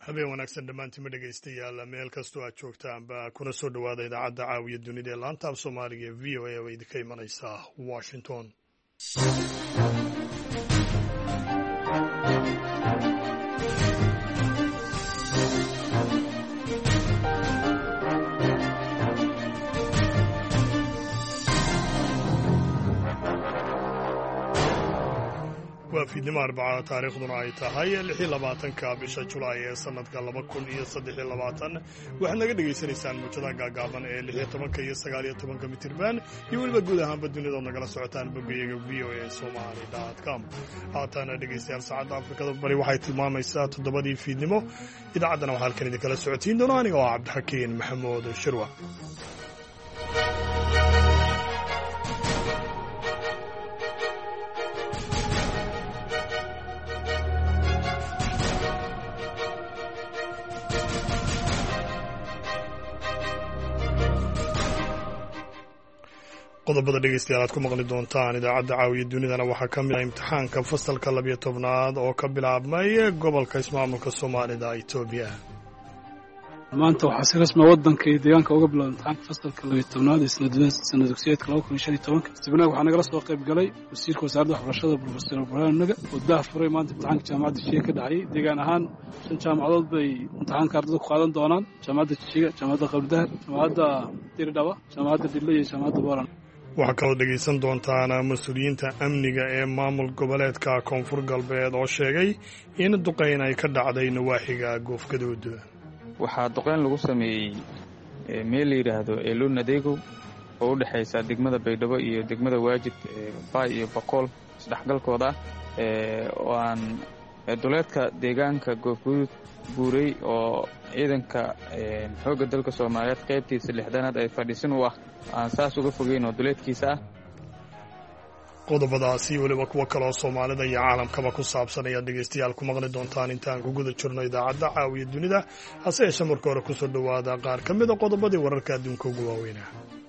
habeen wanaagsan dhammaantiinma dhegaystayaal meel kastoo aad joogtaanba kuna soo dhowaada idaacadda caawiya dunida ee laanta af soomaaliga ee v o a oo idinka imanaysa washington. waa fiidnimo arbaca taariikhduna ay tahay 26 bisha julaay ee sanadka 2023 waxaad naga dhegaysanaysaan muujadaha gaagaaban ee 16 iyo 19 mitirban iyo weliba guud ahaanba dunidood nagala socotaan boggayaga voasomali.com. haatana dhegaystayaal saacadda afrikada bari waxay tilmaamaysaa 7 fiidnimo. idaacaddana waxaa halkan idinkala socotiin doona aniga oo cabdixakiin maxamuud shirwa. qodobada dhegaystayaal aad ku maqli doontaan idaacadda caawiya dunidana waxaa ka mid ah imtixaanka fasalka 12aad oo ka bilaabmay gobolka ismaamulka soomaalida Itoobiya. maanta waxaa si rasmi waddanka iyo deegaanka uga bilowday imtixaanka fasalka 12aad ee sanad dugsiyeedka 2015. istibnaag waxaa nagala soo qayb galay wasiirka wasaaradda waxbarashada Professor Ibrahim Naga oo daahfuray maanta imtixaanka jaamacadda Jigjiga ka dhacay. deegaan ahaan 5 jaamacadood bay imtixaanka ardaydu ku qaadan doonaan: jaamacadda Jigjiga, jaamacadda Qabdahar, jaamacadda Dirdhawa, jaamacadda Dille iyo jaamacadda Boran. waxaa kaloo dhegaysan doontaan mas-uuliyiinta amniga ee maamul goboleedka koonfur galbeed oo sheegay in duqayn ay ka dhacday nawaaxiga goofgaduud. waxaa duqayn lagu sameeyey meel la yidhaahdo eeluun adeegow oo u dhexaysa degmada baydhabo iyo degmada waajid baay iyo boqol isdhexgalkooda oo aan duleedka deegaanka goofgaduud buuray oo ciidanka xoogga dalka soomaaliyeed qaybtiisa 6aad ay fadhiisin u ah aan saas uga fogeyn oo duleedkiisa ah. qodobadaasi weliba kuwa kaleoo soomaalida iyo caalamkaba ku saabsan ayaad dhegaystayaal ku maqli doontaan intaan ku guda jirno idaacadda caawiya dunida. hase yeeshee marka hore kusoo dhowaada qaar ka mida qodobadii wararka adduunka ugu waaweynaa.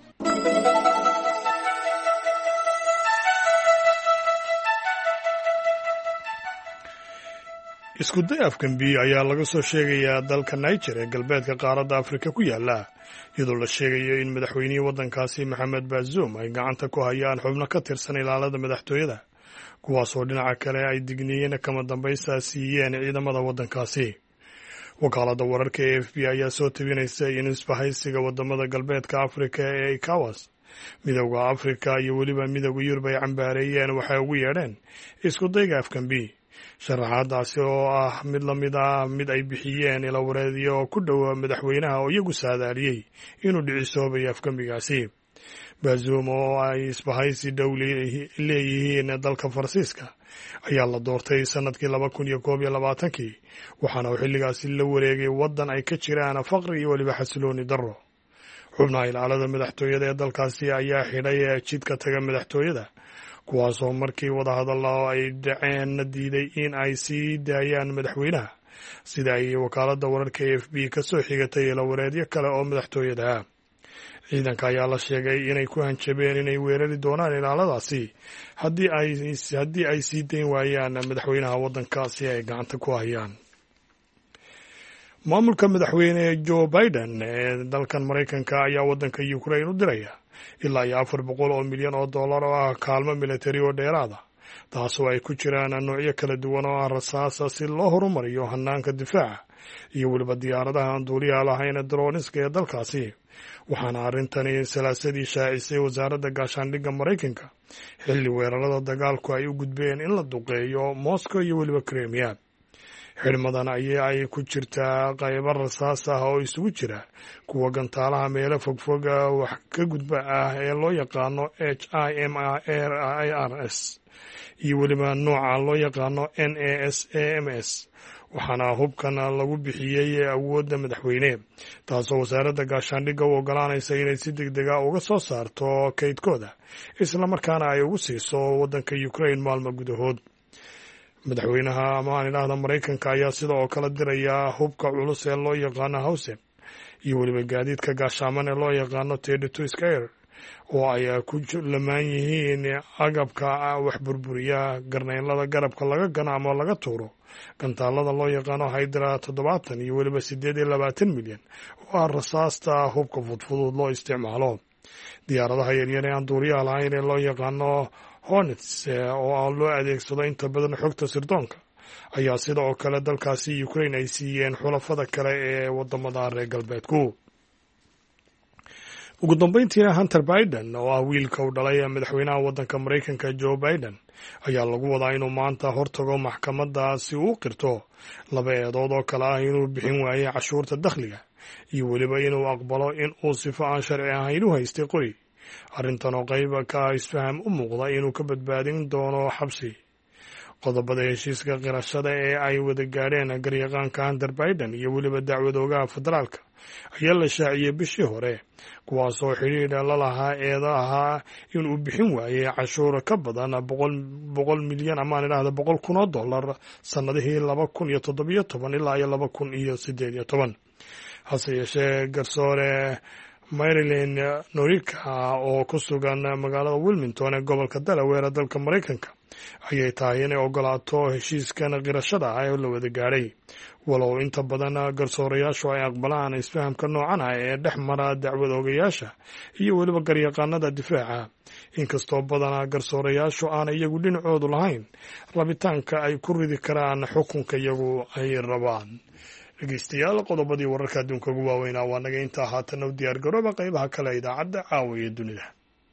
iskuday afgambi ayaa laga soo sheegayaa dalka Niger ee galbeedka qaaradda Afrika ku yaala, iyadoo la sheegayo in madaxweynihii waddankaasi Maxamed Bazoum ay gacanta ku hayaan xubno ka tirsan ilaalada madaxtooyada, kuwaasoo dhinaca kale ay digniiyeen kama dambaysta siiyeen ciidamada waddankaasi. wakaaladda wararka ee AFP ayaa soo tabinaysa in isbahaysiga wadamada galbeedka Afrika ee ECOWAS, midowda Afrika iyo weliba midowda Yurub ay cambaareeyeen waxay ugu yeedheen iskudayga afgambi. sharaxaadaasi oo ah mid la mid ah mid ay bixiyeen ilawareedyo oo ku dhowa madaxweynaha oo iyagu saadaaliyey inuu dhicisoobay afgambigaasi. Bazoum oo ay isbahaysi dhow leeyihiin dalka Faransiiska ayaa la doortay sanadkii 2021 waxaana uu xilligaasi la wareegay waddan ay ka jiraan faqri iyo weliba xasilooni darro. xubnaha ilaalada madaxtooyada ee dalkaasi ayaa xidhay jidka taga madaxtooyada, kuwaasoo markii wadahadalla ay dhaceen diiday in ay sii daayaan madaxweynaha, sida ay wakaaladda wararka AFP ka soo xigatay ilawareedyo kale oo madaxtooyada ah. ciidanka ayaa la sheegay inay ku hanjabeen inay weerari doonaan ilaaladaasi haddii ay sii dayn waayaan madaxweynaha waddankaasi ay gacanta ku hayaan. maamulka madaxweyne Joe Biden ee dalkan Maraykanka ayaa waddanka Ukraine u diraya ilaa iyo $400 milyan oo ah kaalmo militari oo dheeraada, taasoo ay ku jiraan noocyo kala duwan oo ah rasaasa si loo horumariyo hanaanka difaaca iyo weliba diyaaradaha aan duuliyaha lahayn droniska ee dalkaasi. waxaana arrintani salaasadii shaacisay wasaaradda gaashaandhigga Maraykanka xilli weerarada dagaalku ay u gudbeen in la duqeeyo Moscow iyo weliba Crimea. xidhmadan ay ku jirtaa qaybo rasaas ah oo isugu jira kuwa gantaalaha meelo fogfog wax ka gudba ah ee loo yaqaano HIMARS iyo weliba nooca loo yaqaano NASAMS, waxaana hubkan lagu bixiyey awoodda madaxweyne, taasoo wasaaradda gaashaandhigga u ogolaanaysa inay si degdega uga soo saarto kaydkooda islamarkaana ay ugu siiso waddanka Ukraine maalmo gudahood. madaxweynaha amaan idhaahda Maraykanka ayaa sidoo oo kala diraya hubka culus ee loo yaqaano Howse iyo weliba gaadiidka gaashaaman ee loo yaqaano 32 Skyr oo ay ku lamaan yihiin agabka wax burburiya garneylada garabka laga gano ama laga tuuro, gantaalada loo yaqaano haydra 70 iyo weliba 28 milyan oo ah rasaasta hubka fudfudud loo isticmaalo. diyaaradaha yaryar ee aan duuliyaha lahayn ee loo yaqaano Hornets oo loo adeegsado inta badan xogta sirdoonka ayaa sida oo kale dalkaasi Ukraine ay siiyeen xulafada kale ee wadamada reer galbeedku. ugu dambeyntiina Hunter Biden oo ah wiilka u dhalay madaxweynaha waddanka Mareykanka Joe Biden ayaa lagu wadaa inuu maanta hortago maxkamadda si uu qirto 2 eedood oo kale ah inuu bixin waayay cashuurta dakhliga iyo weliba inuu aqbalo in uu sifo aan sharci ahayn u haystay qori. arrintan oo qayb ka ah isfaham u muuqda inuu ka badbaadin doono xabsi. qodobada heshiiska qirashada ee ay wada gaadheen garyaqaanka Hunter Biden iyo weliba dacwadoogaha federaalka ayaa la shaaciyey bishii hore, kuwaasoo xidhiidha la lahaa eedaha inuu bixin waayay cashuur ka badan 100 milyan ama aan idhaahdo $100,000 sannadihii 2017 ilaa 2018. hase yeeshee garsoore Marilyn Norika oo ku sugan magaalada Wilmington ee gobolka Delaware dalka Mareykanka ayay tahay inay ogolaato heshiiskan qirashada ah oo la wada gaadhay, walow inta badan garsoorayaashu ay aqbalaan isfahamka noocan ah ee dhex mara dacwadoogayaasha iyo weliba garyaqaanada difaaca, inkastoo badanaa garsoorayaashu aan iyagu dhinacoodu lahayn rabitaanka ay ku ridi karaan xukunka iyagu ay rabaan. dhegeystayaal, qodobadii wararka adduunka ugu waaweynaa waa naga intaa. haatana u diyaar garooba qaybaha kale idaacadda caawa iyo dunida.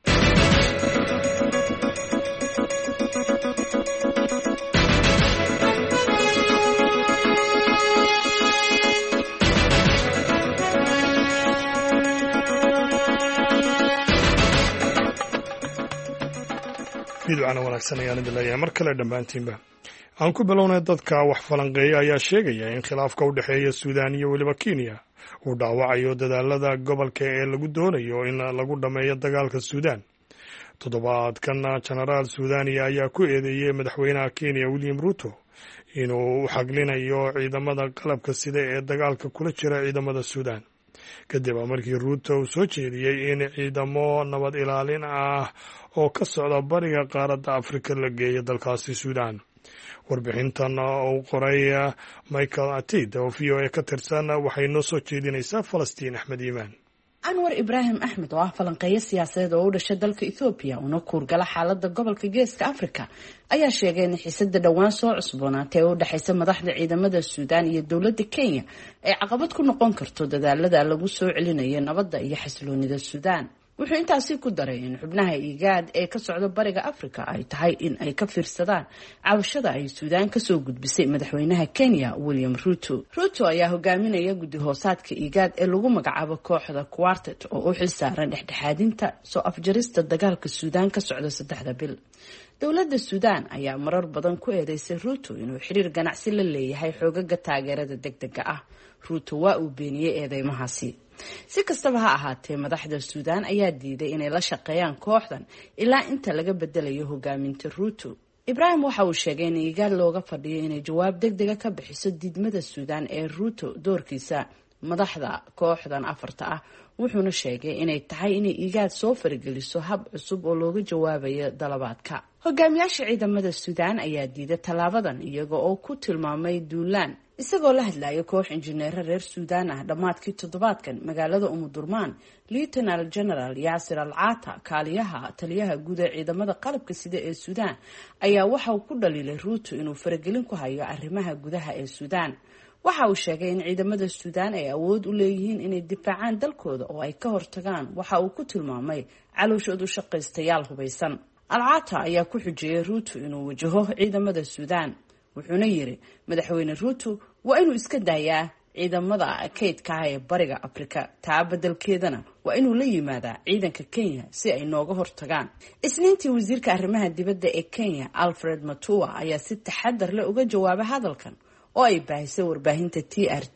fiidcana wanaagsan ayaan idin leeyahay mar kale dhammaantiinba. aan ku bilownay dadka wax falanqeeya ayaa sheegaya in khilaafka u dhexeeya Suudaan iyo weliba Kenya uu dhaawacayo dadaalada gobolka ee lagu doonayo in lagu dhameeyo dagaalka Suudaan. toddobaadkan Genaraal Suudaaniya ayaa ku eedeeyay madaxweynaha Kenya William Ruto inuu u xaglinayo ciidamada qalabka sida ee dagaalka kula jira ciidamada Suudaan, kadib markii Ruto uu soo jeediyey in ciidamo nabad ilaalin ah oo ka socda bariga qaaradda Afrika la geeyo dalkaasi Suudaan. warbixintan uu qoray Michael Atid oo VOA ka tirsan waxay noo soo jeedinaysaa Falastiin Axmed Iimaan. Anwar Ibrahim Ahmed oo ah falanqeeye siyaasadeed oo u dhashay dalka Ethiopia una kuurgala xaaladda gobolka Geeska Afrika ayaa sheegay in xiisadda dhawaan soo cusboonaatay oo u dhaxaysa madaxda ciidamada Suudaan iyo dowladda Kenya ay caqabad ku noqon karto dadaalada lagu soo celinayo nabadda iyo xasiloonida Suudaan. wuxuu intaasi ku daray in xubnaha IGAD ee ka socda bariga Afrika ay tahay in ay ka fiirsadaan cabashada ay Suudaan ka soo gudbisay madaxweynaha Kenya William Ruto. Ruto ayaa hogaaminaya guddi hoosaadka IGAD ee lagu magacaabo kooxda Quartet oo u xilsaaran dhexdhexaadinta soo afjarista dagaalka Suudaan ka socda 3 bil. dowladda Suudaan ayaa marar badan ku eedeysay Ruto inuu xiriir ganacsi la leeyahay xoogaga taageerada degdega ah. Ruto waa uu beeniyay eedeymahaasi. si kastaba ha ahaatee, madaxda Suudaan ayaa diiday inay la shaqeeyaan kooxdan ilaa inta laga bedelayo hogaaminta Ruto. Ibrahim waxa uu sheegay in IGAD looga fadhiyo inay jawaab degdega ka bixiso diidmada Suudaan ee Ruto doorkiisa madaxda kooxdan afarta ah, wuxuuna sheegay inay tahay inay IGAD soo fargeliso hab cusub oo looga jawaabayo dalabaadka. hogaamiyaasha ciidamada Suudaan ayaa diiday talaabadan iyaga oo ku tilmaamay duulaan, isagoo la hadlayo koox injineero reer Suudaan ah dhamaadkii toddobaadkan magaalada Umudurmaan. Lieutenant General Yasir Al-Ata, kaaliyaha taliyaha guud ee ciidamada qalabka sida ee Suudaan, ayaa waxa uu ku dhaliilay Ruto inuu faragelin ku hayo arrimaha gudaha ee Suudaan. waxa uu sheegay in ciidamada Suudaan ay awood u leeyihiin inay difaacaan dalkooda oo ay ka hortagaan waxa uu ku tilmaamay calooshoodu shaqaystayaal hubaysan. Al-Ata ayaa ku xujiyay Ruto inuu wajaho ciidamada Suudaan, wuxuuna yiri madaxweyne Ruto waa inuu iska daayaa ciidamada kaydka ee bariga Afrika, taa beddelkeedana waa inuu la yimaadaa ciidanka Kenya si ay nooga hortagaan. Isniintii wasiirka arrimaha dibadda ee Kenya Alfred Mutua ayaa si taxadar leh uga jawaabay hadalkan oo ay baahisay warbaahinta TRT,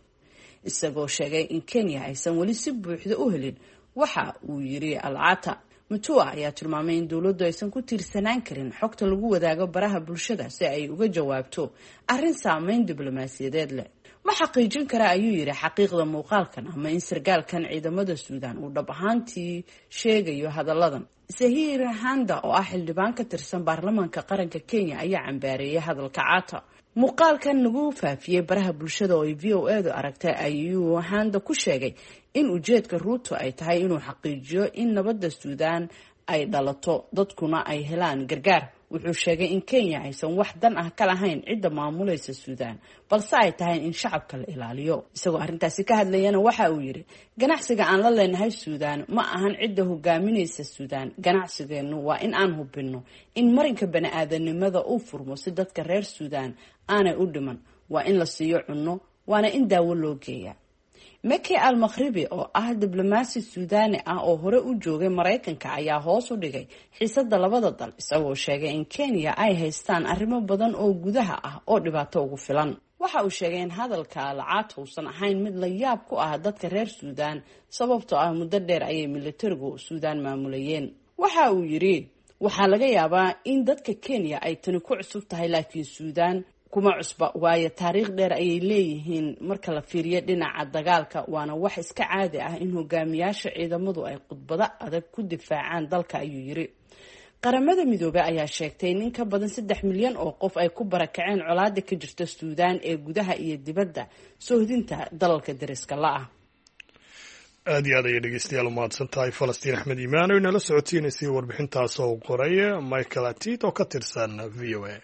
isagoo sheegay in Kenya aysan weli si buuxda u helin waxa uu yiri. Al-Ata Mutua ayaa tilmaamay in dowladdu aysan ku tiirsanaan karin xogta lagu wadaago baraha bulshada si ay uga jawaabto arrin saameyn diblomaasiyadeed leh. ma xaqiijin kara ayuu yidhi xaqiiqda muuqaalkan ama in sargaalkan ciidamada suudaan uu dhab ahaantii sheegayo hadalladan. Zahir Handa oo ah xildhibaan ka tirsan baarlamaanka qaranka Kenya ayaa cambaareeyay hadalka Cata. muuqaalkan lagu faafiyey baraha bulshada oo ay VOA-du aragtay ayuu Handa ku sheegay in ujeedka Ruto ay tahay inuu xaqiijiyo in nabadda Suudaan ay dhalato dadkuna ay helaan gargaar. wuxuu sheegay in Kenya aysan wax dan ah ka lahayn cidda maamulaysa Suudaan balse ay tahay in shacabka la ilaaliyo. isagoo arrintaasi ka hadlayana waxa uu yidhi ganacsiga aan la leenahay Suudaan ma ahan cidda hogaaminaysa Suudaan. ganacsigeenu waa in aan hubinno in marinka bani'aadanimada uu furmo si dadka reer Suudaan aanay u dhiman. waa in la siiyo cunno, waana in daawo loo geeyaa. Meki al-Maghribi oo ah diblomaasi Suudaani ah oo hore u joogay Mareykanka ayaa hoos u dhigay xiisadda labada dal isagoo sheegay in Kenya ay haystaan arrimo badan oo gudaha ah oo dhibaato ugu filan. waxa uu sheegay in hadalka Al-Cata uusan ahayn mid la yaab ku ah dadka reer Suudaan sababtoo ah muddo dheer ayay militarigu Suudaan maamulayeen. waxa uu yidhi waxaa laga yaabaa in dadka Kenya ay tani ku cusub tahay laakiin Suudaan kuma cusba, waayo taariikh dheer ayay leeyihiin marka la fiiriyo dhinaca dagaalka. waana wax iska caadi ah in hogaamiyaasha ciidamadu ay khudbado adag ku difaacaan dalka ayuu yiri. qaramada midoobay ayaa sheegtay in ka badan 3 milyan oo qof ay ku barakaceen colaada ka jirta Suudaan ee gudaha iyo dibadda soohdinta dalalka dariska la ah. aad iyo aad ayay dhegeystayaal umahadsan tahay Falastiin Axmed Iimaan oo inala socotiinaysay warbixintaas oo qoray Michael Atit oo ka tirsan VOA.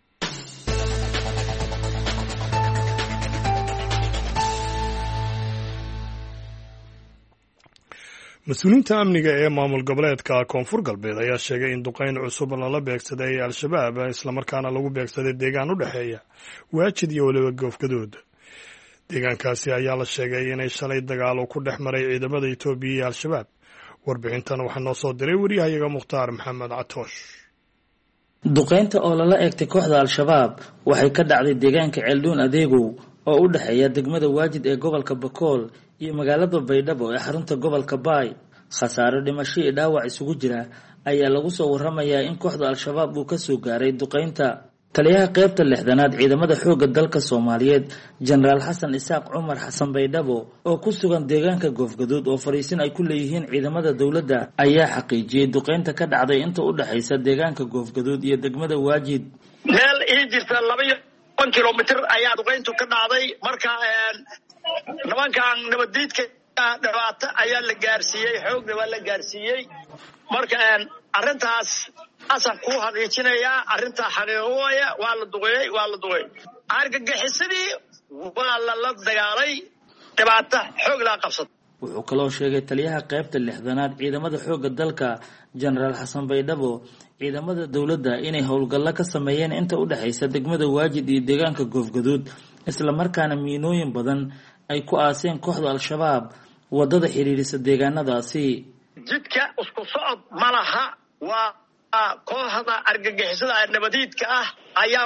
mas-uuliyiinta amniga ee maamul goboleedka koonfur galbeed ayaa sheegay in duqeyn cusub lala beegsaday al-shabaab islamarkaana lagu beegsaday deegaan u dhexeeya Waajid iyo weliba Goofgaduud. deegaankaasi ayaa la sheegay inay shalay dagaal ku dhex maray ciidamada Itoobiya iyo al-shabaab. warbixintan waxaa noo soo diray wariyahayaga Mukhtaar Maxamed Catoosh. duqeynta oo lala eegtay kooxda al-shabaab waxay ka dhacday deegaanka Ceelduun Adeegow oo u dhexeeya degmada Waajid ee gobolka Bakool iyo magaalada Baydhabo ee xarunta gobolka Baay. khasaaro dhimasho iyo dhaawac isugu jira ayaa lagu soo waramayaa in kooxda al-shabaab uu ka soo gaaray duqeynta. taliyaha qaybta 6aad ciidamada xoogga dalka Soomaaliyeed Generaal Xasan Isaaq Cumar Xasan Baydhabo oo ku sugan deegaanka Goofgaduud oo fariisin ay ku leeyihiin ciidamada dawladda ayaa xaqiijiyay duqeynta ka dhacday inta u dhaxaysa deegaanka Goofgaduud iyo degmada Waajid. meel jirta 2 kilomitir ayaa duqeyntu ka dhacday. marka nimankan nabadiidka dhibaato ayaa la gaarsiiyey, xoogna waa la gaarsiiyey. marka arrintaas asan ku hadiijinayaa arrinta xaqiiqooya waa la duqeeyey argagixisadii waa la dagaalay, dhibaato xoog la qabsad. wuxuu kaloo sheegay taliyaha qaybta 6aad ciidamada xoogga dalka Generaal Xasan Baydhabo ciidamada dawladda inay howlgallo ka sameeyeen inta u dhaxaysa degmada Waajid iyo deegaanka Goofgaduud isla markaana miinooyin badan ay ku aaseen kooxda al-shabaab wadada xiriirisa deegaanadaasi. jidka isku socod malaha, waa kooxda argagixisada nabadiidka ah ayaa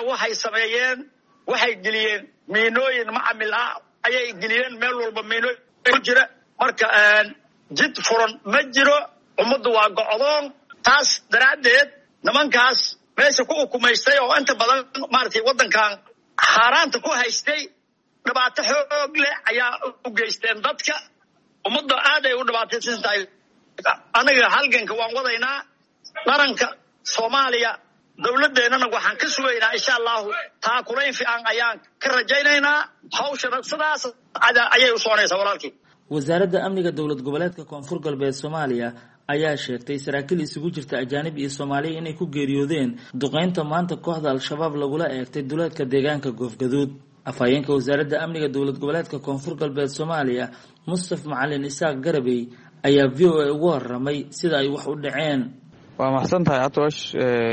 waxay geliyeen miinooyin macamil ah ayay geliyeen meel walba miinooyin ku jira. marka jid furan ma jiro, ummaddu waa go'doon. taas daraaddeed nimankaas meesha ku ukumaystay oo inta badan maaragtay waddankan xaaraanta ku haystay dhibaato xoog leh ayaa u geysteen dadka. ummadda aad ay u dhibaataysan tahay. anaga halganka waan wadaynaa. qaranka Soomaaliya dawladeennana waxaan ka sugaynaa insha allahu taakulayn fiican ayaan ka rajaynaynaa. hawshana sidaas ayay u soconaysaa walaalkii. wasaaradda amniga dowlad goboleedka koonfur galbeed Soomaaliya ayaa sheegtay saraakiil isugu jirta ajaanib iyo Soomaaliya inay ku geeriyoodeen duqeynta maanta kooxda al-shabaab lagula eegtay duleedka deegaanka Goofgaduud. afhayeenka wasaaradda amniga dowlad goboleedka koonfur galbeed Soomaaliya Mustaf Macalin Isaaq Garabey ayaa VOA ugu waramay sida ay wax u dhaceen. waa maxsantahay Catoosh.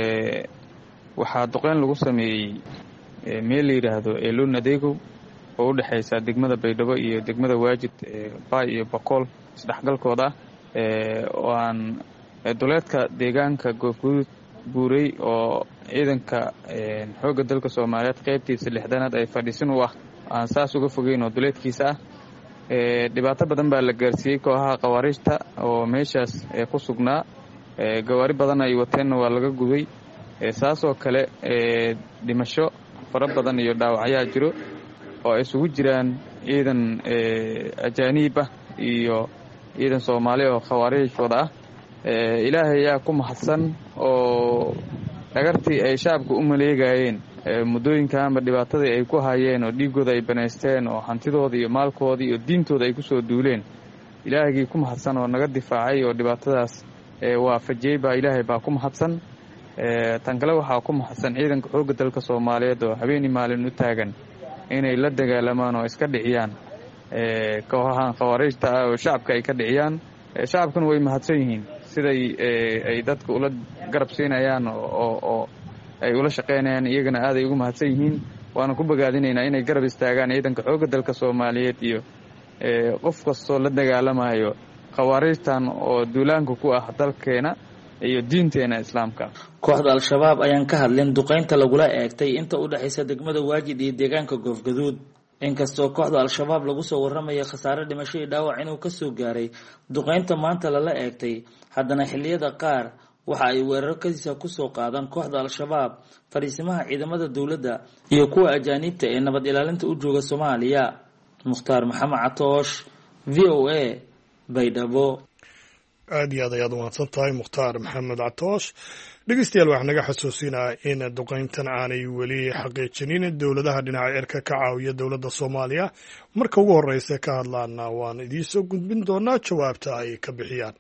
waxaa duqeyn lagu sameeyey meel la yiraahdo Eeluun Adeegow oo u dhaxaysa degmada Baydhabo iyo degmada Waajid Baay iyo Bakool isdhexgalkooda oo aan duleedka deegaanka Goofgaduud buuray oo ciidanka xoogga dalka Soomaaliyeed qaybtiisa 6aad ay fadhiisin u ah aan saas uga fogeyn oo duleedkiisa ah. dhibaato badan baa la gaarsiiyey kooxaha qawaariijta oo meeshaas ku sugnaa. gawaari badan ay wateenna waa laga gubay. saasoo kale dhimasho fara badan iyo dhaawacyaa jiro. oo ay isugu jiraan ciidan ajaaniib ah iyo ciidan soomaali oo khawaariijwada ah. ilaahay ayaa ku mahadsan oo dhagartii ay shacabka u maleegayeen muddooyinkaanba dhibaatadii ay ku hayeen oo dhiiggooda ay banaysteen oo hantidooda iyo maalkooda iyo diintooda ay ku soo duuleen ilaahagii ku mahadsan oo naga difaacay oo dhibaatadaas waafajiyey baa ilaahay baa ku mahadsan. tan kale waxaa ku mahadsan ciidanka xoogga dalka soomaaliyeed oo habeenii maalin u taagan inay la dagaalamaan oo iska dhiciyaan kooxahan khawaariijta ah oo shacabka ay ka dhiciyaan. shacabkuna way mahadsan yihiin siday ay dadka ula garab siinayaan oo ay ula shaqaynayaan, iyagana aaday ugu mahadsan yihiin. waana ku bogaadinaynaa inay garab istaagaan ciidanka xoogga dalka soomaaliyeed iyo qof kastoo la dagaalamayo khawaariijtan oo duulaanka ku ah dalkeena iyo diinteena islaamka. kooxda al-shabaab ayaan ka hadlin duqaynta lagula eegtay inta u dhaxaysa degmada waajid iyo deegaanka goofgaduud. inkastoo kooxda al-shabaab lagu soo warramaya khasaare dhimasho iyo dhaawac inuu ka soo gaaray duqaynta maanta lala eegtay, haddana xilliyada qaar waxa ay weerar kadiisa kusoo qaadaan kooxda al-shabaab fariisimaha ciidamada dowladda iyo kuwa ajaaniibta ee nabad ilaalinta u jooga Soomaaliya. Mukhtaar Maxamed Catoosh, VOA, Baydhabo. aad iyo aad ayaad umahadsan tahay Mukhtaar Maxamed Catoosh. dhegeystayaal waxaa naga xasuusinaa in duqayntan aanay weli xaqiijinin dowladaha dhinaca cirka ka caawiya dowladda Soomaaliya. marka ugu horeysa ka hadlaana waan idiin soo gudbin doonaa jawaabta ay ka bixiyaan.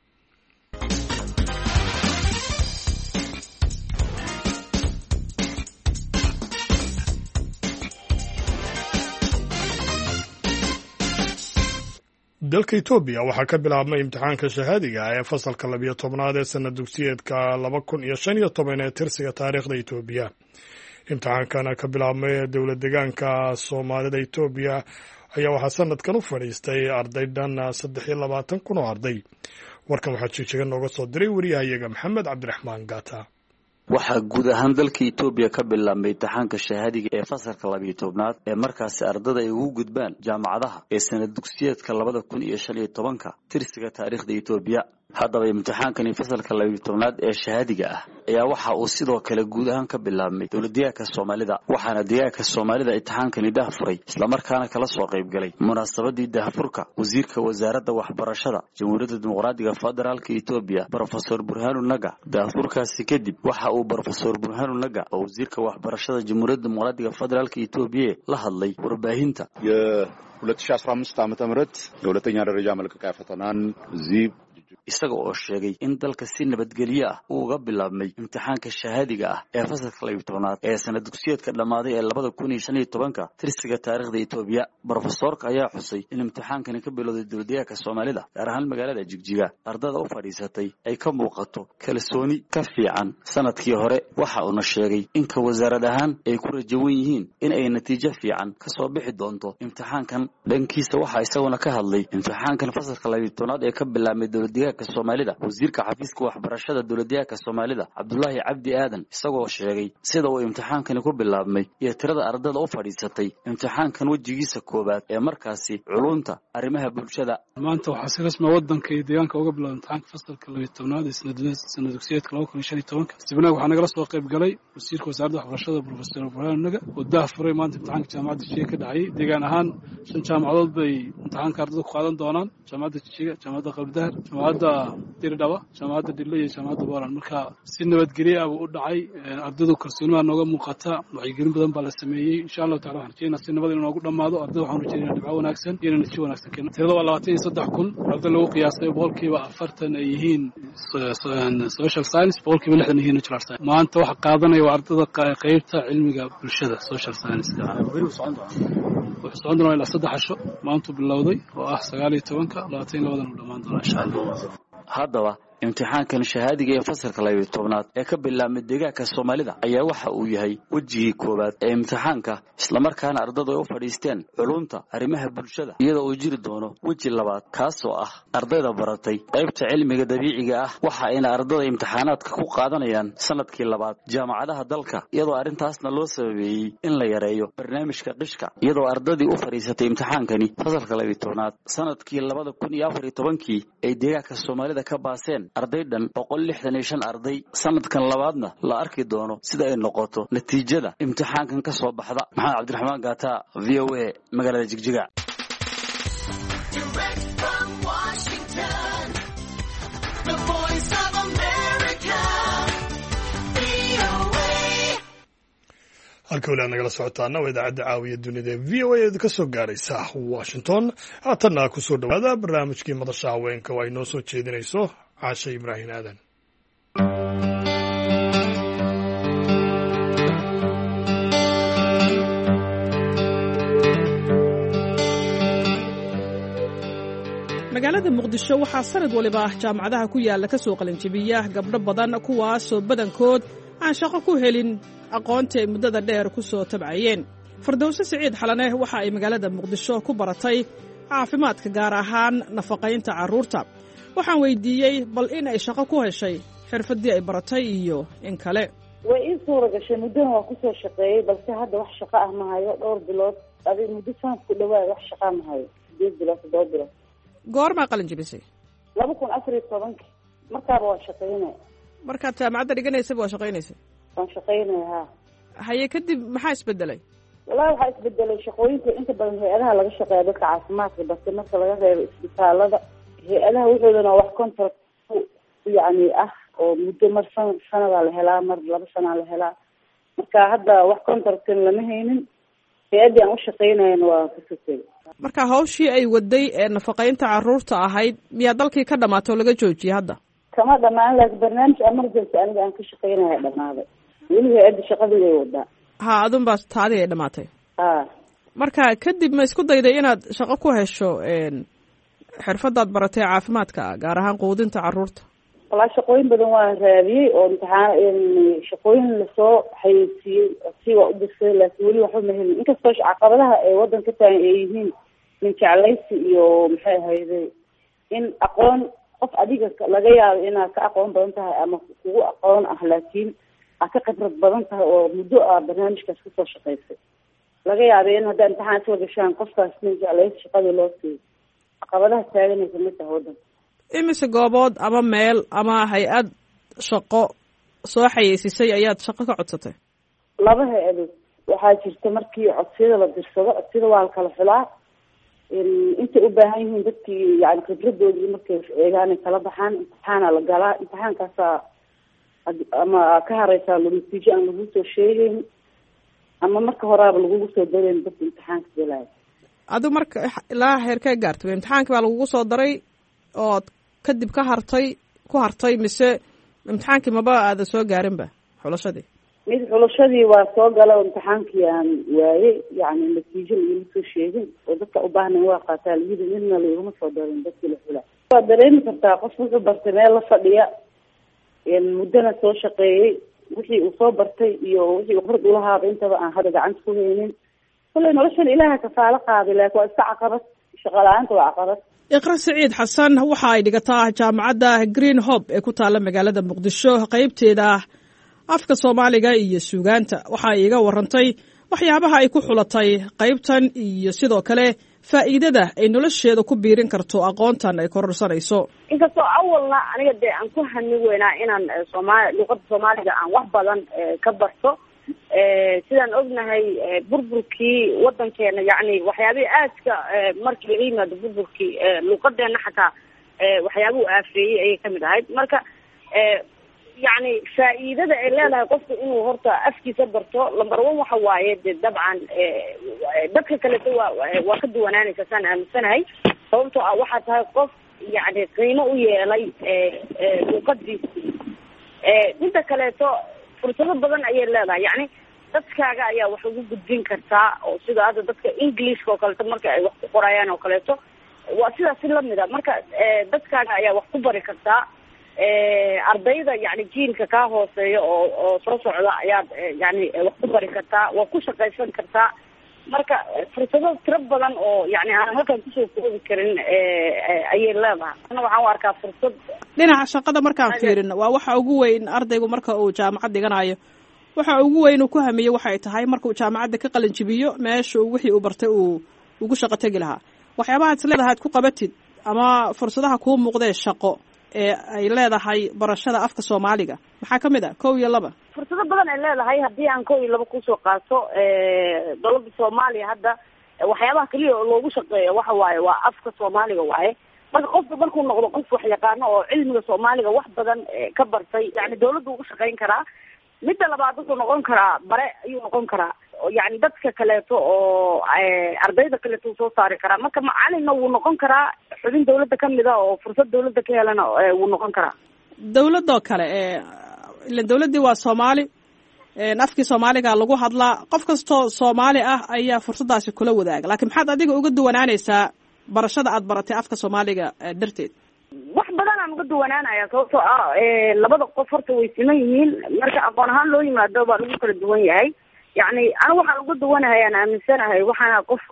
dalka Itoobiya waxaa ka bilaabmay imtixaanka shahaadiga ee fasalka 12aad ee sanad dugsiyeedka 2015 ee tirsiga taariikhda Itoobiya. imtixaankana ka bilaabmay dowlad deegaanka Soomaalida Itoobiya ayaa waxaa sanadkan u fadhiistay arday dhan 23,000 oo arday. warkan waxaa jigjiga nooga soo diray wariyahayaga Maxamed Cabdiraxmaan Gaata. waxaa guud ahaan dalka Itoobiya ka bilaabmay imtixaanka shahaadiga ee fasalka 12aad ee markaasi ardada ay ugu gudbaan jaamacadaha ee sanad dugsiyeedka 2015 tirsiga taariikhda Itoobiya. haddaba imtixaankani fasalka 12aad ee shahaadiga ah ayaa waxa uu sidoo kale guud ahaan ka bilaabmay dowladdeegaanka Soomaalida, waxaana deegaanka Soomaalida imtixaankani daahfuray isla markaana kala soo qayb galay munaasabadii daahfurka wasiirka wasaaradda waxbarashada Jamhuuriyadda Dimuqraadiga Federaalka Itoobiya Professor Burhanu Naga. daahfurkaasi kadib waxa uu Professor Burhanu Naga oo wasiirka waxbarashada Jamhuuriyadda Dimuqraadiga Federaalka Itoobiya la hadlay warbaahinta. 2015 ዓመተ ምህረት የሁለተኛ ደረጃ መልቀቂያ ፈተናን እዚህ isaga oo sheegay in dalka si nabadgelyo ah uu uga bilaabmay imtixaanka shahaadiga ah ee fasalka 12aad ee sanad dugsiyeedka dhamaaday ee 2015 tirsiga taariikhda Itoobiya. Professorka ayaa xusay in imtixaankani ka bilowday dowladdeegaanka Soomaalida gaar ahaan magaalada Jigjiga ardada u fadhiisatay ay ka muuqato kalsooni ka fiican sanadkii hore. waxa uu sheegay in ka wasaarad ahaan ay ku rajawan yihiin in ay natiijo fiican ka soo bixi doonto imtixaankan. dhankiisa waxa isaguna ka hadlay imtixaankan fasalka 12aad ee ka bilaabmay dowladdeegaanka Soomaalida wasiirka xafiiska waxbarashada dowladdeegaanka Soomaalida Cabdullaahi Cabdi Aadan, isagoo sheegay sida uu imtixaankani ku bilaabmay iyo tirada ardada u fadhiisatay imtixaankan wajigiisa koobaad ee markaasi culunta arrimaha bulshada. maanta waxaa si rasmi ah wadanka iyo deegaanka uga bilaabay imtixaanka fasalka 12aad ee sanad dugsiyeedka 2015. sibnaag waxaa nagala soo qayb galay wasiirka wasaaradda waxbarashada Professor Burhanu Naga oo daahfuray maanta imtixaanka jaamacadda Jigjiga ka dhacay. deegaan ahaan 5 jaamacadood bay imtixaanka ardada ku qaadan doonaan: jaamacadda Jigjiga, jaamacadda Qabdahar, jaamacadda Dirdaba, jaamacadda Dille iyo jaamacadda Booran. marka si nabadgelyo ah u dhacay, ardaydu kalsoonida nooga muuqata, wacyigelin badan baa la sameeyay. insha Allah taala waxaan rajaynayaa si nabad inuu ugu dhamaado. ardaydu waxaan rajaynayaa dhibco wanaagsan iyo natiijo wanaagsan keeno. tirada waa 23,000 arday lagu qiyaasay boqolkiiba 40 ay yihiin social science, boqolkiiba 60 yihiin natural science. maanta waxa qaadanaya waa ardada qaybta cilmiga bulshada social science. wuxuu socon doonaa ilaa 3 casho maanta bilowday oo ah 19 22 u dhamaan doona insha Allah. haddaba imtixaankan shahaadiga ee fasalka 12aad ee ka bilaabmay deegaanka Soomaalida ayaa waxa uu yahay wajigii koobaad ee imtixaanka, isla markaana ardada ay u fadhiisteen culunta arrimaha bulshada, iyadoo uu jiri doono waji labaad kaasoo ah ardayda baratay qaybta cilmiga dabiiciga ah. waxa ayna ardada imtixaanaadka ku qaadanayaan sanadkii labaad jaamacadaha dalka, iyadoo arrintaasna loo sababeeyay in la yareeyo barnaamijka qishka, iyadoo ardadii u fadhiisatay imtixaankani fasalka 12aad sanadkii 2014 ay deegaanka Soomaalida ka baaseen arday dhan 165 arday sanadkan labaadna la arki doono sida ay noqoto natiijada imtixaankan ka soo baxda. maxamed cabdiraxmaan gaata, VOA, magaalada Jigjiga. halka walaal nagala socotaana waa idaacadda caawiya dunida VOA ee ka soo gaaraysa Washington. haatanna ku soo dhawaada barnaamijkii madasha haweenka oo ay noo soo jeedinayso Caasha Ibraahin Aadan. magaalada muqdisho waxaa sanad waliba jaamacadaha ku yaala ka soo qalinjibiya gabdho badan kuwaasoo badankood aan shaqo ku helin aqoontii ay muddada dheer ku soo tabcayeen. Firdawsi Siciid Xalane waxa ay magaalada Muqdisho ku baratay caafimaadka gaar ahaan nafaqaynta carruurta. waxaan weydiiyey bal in ay shaqo ku heshay xirfadii ay baratay iyo in kale. way ii suura gashay muddana waa kusoo shaqeeyey balse hadda wax shaqo ah ma hayo. dhowr bilood adig muddo sanad ku dhawaad wax shaqo ma hayo. 8 bilood 7 bilood. goorma qalinjibisay? 2014 markaaba waa shaqeynay. markaad jaamacadda dhiganaysay waa shaqeynaysay? waan shaqeynay ha. haye kadib maxaa isbedelay? wallahi waxaa isbedelay shaqooyinka inta badan hay-adaha laga shaqeeya dadka caafimaadka balse marka laga reebo isbitaalada hay-adaha wuxuudana wax contract yani ah oo muddo mar sanadaa la helaa mar 2 sanaa la helaa. marka hadda wax contractin lama haynin. hay-addii aan u shaqeynayana waa kasotay. marka hawshii ay waday ee nafaqaynta carruurta ahayd miyaa dalkii ka dhamaatay oo laga joojiyey hadda? kama dhamaan laakiin barnaamij emergency aniga aan ka shaqeynaya dhamaaday. weli hay-adda shaqadii way wadaa. ha adun baa taadii ay dhamaatay? ha. marka kadib ma isku dayday inaad shaqo ku hesho xirfadaad baratay caafimaadka gaar ahaan quudinta carruurta? walaa shaqooyin badan waa raadiyey oo imtixaan shaqooyin lasoo xayeysiiyey si waa u dirsaday laakiin weli waxba ma helin. inkastoo caqabadaha ee waddanka taagan ay yihiin min jeclaysi iyo maxay ahayday in aqoon qof adiga laga yaabo inaad ka aqoon badan tahay ama kugu aqoon ah laakiin aad ka khibrad badan tahay oo muddo ah barnaamijkaas kasoo shaqaysay laga yaabay in haddaa imtixaan soo gashaan qofkaas min jeclaysi shaqadii loo siiyo. caqabadaha taaganaysa mid tahay waddanka. imise goobood ama meel ama hay-ad shaqo soo xayeysisay ayaad shaqo ka codsatay? 2 hay-adood. waxaa jirta markii codsiyada la dirsado codsiyada waa la kala xulaa intay u baahan yihiin dadkii yani khibradoodii markay eegaan kala baxaan imtixaana la galaa. imtixaankaasaa ama ka hareysaa natiijo aan lagu soo sheegeyn ama marka horaaba lagugu soo dareyn dadka imtixaanka galaayo. adu marka ilaa heerkee gaartay? imtixaankii baa lagugu soo daray ood kadib ku hartay mise imtixaankii maba aada soo gaarinba xulashadii? mid xulashadii waa soo gala oo imtixaankii aan waayey yani natiijo laguma soo sheegin oo dadka u baahnayn waa qaataa layidhi midna laguma soo darin dadkii la xulaa. waad dareemi kartaa qof wuxuu bartay meel la fadhiya muddana soo shaqeeyey wixii uu soo bartay iyo wixii uu khibrad ulahaaba intaba aan hadda gacanta ku haynin. kulley noloshan ilaaha kafaalo qaaday laakiin waa iska caqabad. shaqo la-aanta waa caqabad. iqra Siciid Xasan waxa ay dhigataa jaamacadda Green Hope ee ku taala magaalada Muqdisho qaybteeda afka Soomaaliga iyo suugaanta. waxa ay iga warantay waxyaabaha ay ku xulatay qaybtan iyo sidoo kale faa'iidada ay nolosheeda ku biirin karto aqoontan ay kororsanayso. inkastoo awalna aniga dee aan ku hani weynaa inaan luqada Soomaaliga aan wax badan ka barto. sidaan ognahay burburkii wadankeena yani waxyaabihii aadka markii laga yimaado burburkii luqadeena xataa waxyaabuhu aafeeyey ayay kamid ahayd. marka yani faa'iidada ay leedahay qofku inuu horta afkiisa barto lambar 1 waxa waaye dee dabcan dadka kaleto waa ka duwanaanaysa saan aaminsanahay sababtoo ah waxaa tahay qof yani qiimo u yeelay luqadiisa. midda kaleeto fursado badan ayay leedahay yani dadkaaga ayaa wax ugu gudbin kartaa oo sida hadda dadka Englishka oo kaleeto marka ay wax ku qorayaan oo kaleeto waa sidaasi lamida. marka dadkaaga ayaa wax ku bari kartaa. ardayda yani jiilka kaa hooseeya oo soo socda ayaad yani wax ku bari kartaa waa ku shaqaysan kartaa. marka fursado tiro badan oo yani aan halkan kusoo koobi karin ayay leedahay. ana waxaan u arkaa fursad dhinaca shaqada markaan fiirino waa waxa ugu weyn ardaygu marka uu jaamacad dhiganayo waxa ugu weyn uu ku hamiyo waxay tahay marka uu jaamacadda ka qalin jibiyo meesha wixii uu bartay uu ugu shaqo tagi lahaa. waxyaabaha aad leedahay aad ku qabatid ama fursadaha kuu muuqdee shaqo ee ay leedahay barashada afka soomaaliga maxaa ka mid ah 1 iyo 2 fursado badan ay leedahay haddii aan 1 iyo 2 kusoo qaato dowladda Soomaaliya hadda waxyaabaha kaliya oo loogu shaqeeyo waxa waaye waa afka Soomaaliga waaye marka qofku markuu noqdo qof wax yaqaan oo cilmiga Soomaaliga wax badan ka bartay yani dowladdu ugu shaqeyn karaa midda labaad wuxuu noqon karaa bare ayuu noqon karaa yani dadka kaleeto oo ardayda kaleeto soo saari karaa marka macalinna wuu noqon karaa xubin dowladda kamid ah oo fursad dowladda ka helana wuu noqon karaa dowladoo kale ilan dowladdii waa Soomaali afkii Soomaaliga lagu hadlaa qof kastoo Soomaali ah ayaa fursadaasi kula wadaaga laakiin maxaad adiga uga duwanaanaysaa barashada aad baratay afka Soomaaliga darteed wax badan aan uga duwanaanaya sababtoo ah labada qof horta way siman yihiin marka aqoon ahaan loo yimaado baa lagu kala duwan yahay yani aniga waxaan uga duwanahay aan aaminsanahay waxaana qof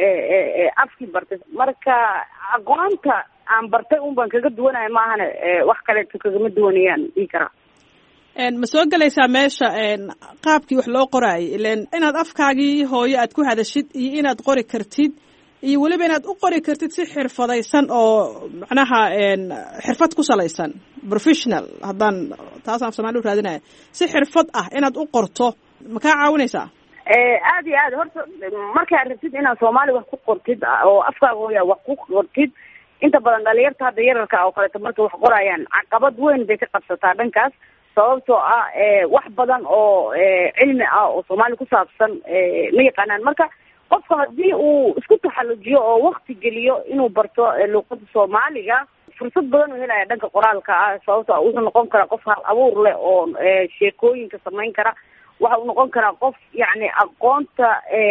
afkii bartay marka aqoonta aan bartay un baan kaga duwanahay maahane wax kaleeto kagama duwanayaan dhihi karaa ma soo gelaysaa meesha qaabkii wax loo qoraayay ileen inaad afkaagii hooyo aad ku hadashid iyo inaad qori kartid iyo weliba inaad u qori kartid si xirfadaysan oo macnaha xirfad ku salaysan professional haddaan taasaan Soomaali u raadinaya si xirfad ah inaad u qorto ma kaa caawinaysaa aad iyo aad horta markaad rabtid inaad Soomaali wax ku qortid oo afkaaga hooyo wax ku qortid inta badan dhalinyarta hadda yararka oo kaleeto markay wax qorayaan caqabad weyn bay ka qabsataa dhankaas sababtoo ah wax badan oo cilmi ah oo Soomaali ku saabsan ma yaqaanaan marka qofka haddii uu isku taxallujiyo oo waqti geliyo inuu barto luqadda Soomaaliga fursad badan uu helaya dhanka qoraalka ah sababtoo wuxuu noqon karaa qof hal abuur leh oo sheekooyinka samayn kara waxa uu noqon karaa qof yani aqoonta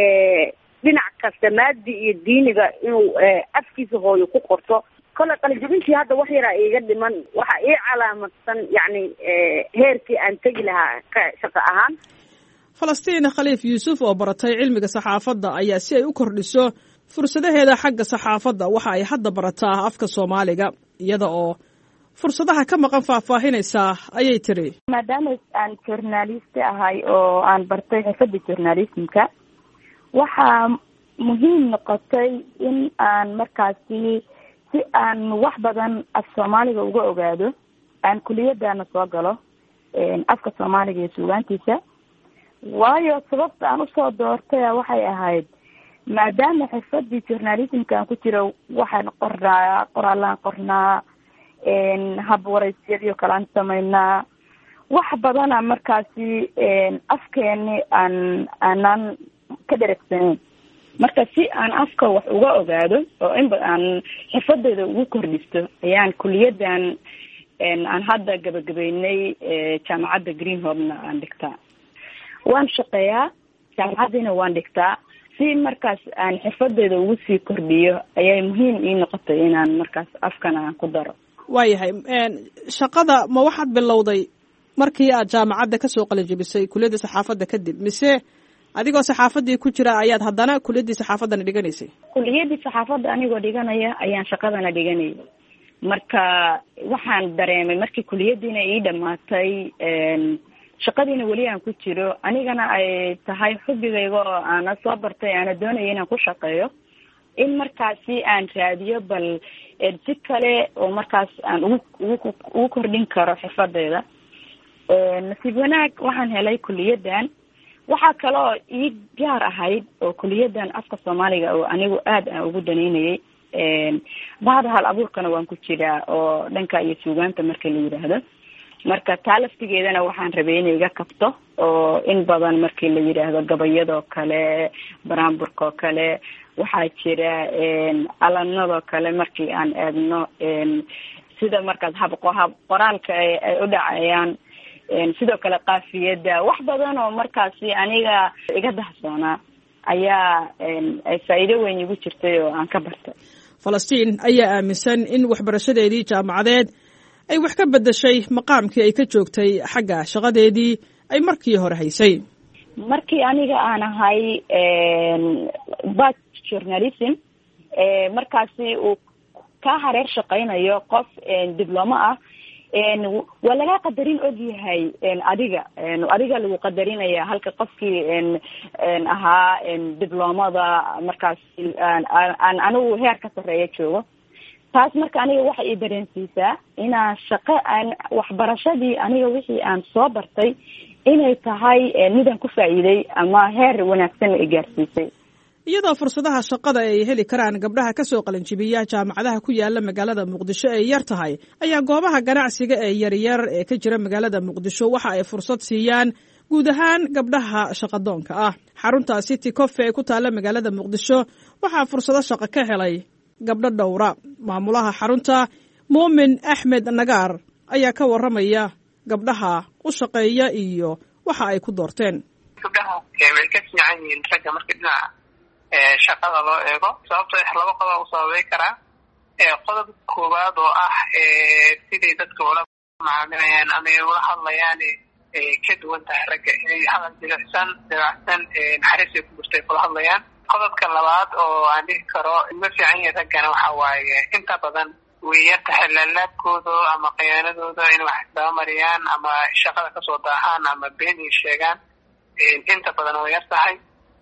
dhinac kasta maadi iyo diiniga inuu afkiisa hooyo ku qorto kole qalijabintii hadda wax yaraa iiga dhiman waxa ii calaamadsan yani heerkii aan tegi lahaa ka shaqo ahaan Falastiin Khaliif Yuusuf oo baratay cilmiga saxaafadda ayaa si ay u kordhiso fursadaheeda xagga saxaafadda waxa ay hadda barataa afka Soomaaliga iyada oo fursadaha ka maqan faahfaahinaysa ayay tiri maadaama aan journalist ahay oo aan bartay xirfadda journalismka waxaa muhiim noqotay in aan markaasi si aan wax badan af Soomaaliga uga ogaado aan kuliyadana soo galo afka Soomaaliga iyo suugaantiisa waayo sababta aan usoo doortay waxay ahayd maadaama xirfadii journalismka aan ku jiro waxaan qornaa hab waraysiyo kale aan samaynaa wax badana markaasi afkeeni aanan ka dheregsaneyn marka si aan afka wax uga ogaado oo inba aan xirfadeeda ugu kordhisto ayaan kuliyadan aan hadda gabagabeynay jaamacadda Greenhorn aan dhigtaa waan shaqeeyaa jaamacadina waan dhigtaa si markaas aan xirfadeeda ugu sii kordhiyo ayay muhiim ii noqotay inaan markaas afkan aan ku daro waayahay shaqada ma waxaad bilowday markii aad jaamacadda ka soo qalin-jabisay kulliyadda saxaafadda kadib mise adigoo saxaafaddii ku jira ayaad haddana kuliyaddii saxaafaddana dhiganaysay kuliyaddii saxaafadda anigoo dhiganaya ayaan shaqadana dhiganayay marka waxaan dareemay markii kuliyaddiina ii dhamaatay shaqadiina weli aan ku jiro anigana ay tahay xubigayga oo aana soo bartay aana doonaya inaan ku shaqeeyo in markaasi aan raadiyo bal si kale oo markaas aan ugu kordhin karo xirfadeeda nasiib wanaag waxaan helay kuliyaddan waxaa kaloo ii gaar ahayd oo kuliyaddan afka Soomaaliga oo anigu aad aan ugu danaynayay bahda hal abuurkana waan ku jiraa oo dhanka iyo suugaanta marka la yiraahdo marka taalaftigeedana waxaan rabay inay iga kabto oo in badan markii la yiraahdo gabayadoo kale baraamburkoo kale waxaa jira alanadoo kale markii aan eegno sida markaas hab qoraalka ay u dhacayaan sidoo kale qaafiyada wax badan oo markaasi aniga iga dahsoonaa ayaa ay faa'iido weyn igu jirtay oo aan ka bartay Falastiin ayaa aaminsan in waxbarashadeedii jaamacadeed ay wax ka bedeshay maqaamkii ay ka joogtay xagga shaqadeedii ay markii hore haysay markii aniga aan ahay batch journalism markaasi uu ka hareer shaqaynayo qof dibloma ah waa laga qadarin og yahay adiga lagu qadarinaya halka qofkii ahaa diblomada markaas aan anigu heer ka sareeya joogo taas marka aniga waxay i dareensiisaa inaan shaqo aan waxbarashadii aniga wixii aan soo bartay inay tahay midaan ku faa'iiday ama heer wanaagsan ay gaarsiisay. iyadoo fursadaha shaqada ay heli karaan gabdhaha ka soo qalinjibiya jaamacadaha ku yaala magaalada muqdisho ay yar tahay ayaa goobaha ganacsiga ee yaryar ee ka jira magaalada muqdisho waxa ay fursad siiyaan guud ahaan gabdhaha shaqadoonka ah. xarunta City Coffee ee ku taala magaalada muqdisho waxaa fursado shaqo ka helay gabdho dhowra. maamulaha xarunta Muumin Axmed Nagaar ayaa ka waramaya gabdhaha u shaqeeya iyo waxa ay ku doorteen. gabdhaha way ka fiican yihiin ragga marka dhinaca shaqada loo eego sababtoo ah laba qodob u sababay karaa. qodob koowaad oo ah sidii dadka ula macaamilayaan ama ula hadlayaan ka duwan tahay ragga inay hadal jilicsan dabacsan naxariis ay ku jirtay kula hadlayaan. qodobka labaad oo aan dhihi karo ma fiican yahay raggana waxa waaye inta badan way yar tahay laalaabkooda ama khiyaanadooda inay wax dabamariyaan ama shaqada kasoo daahaan ama been ay sheegaan inta badan way yar tahay.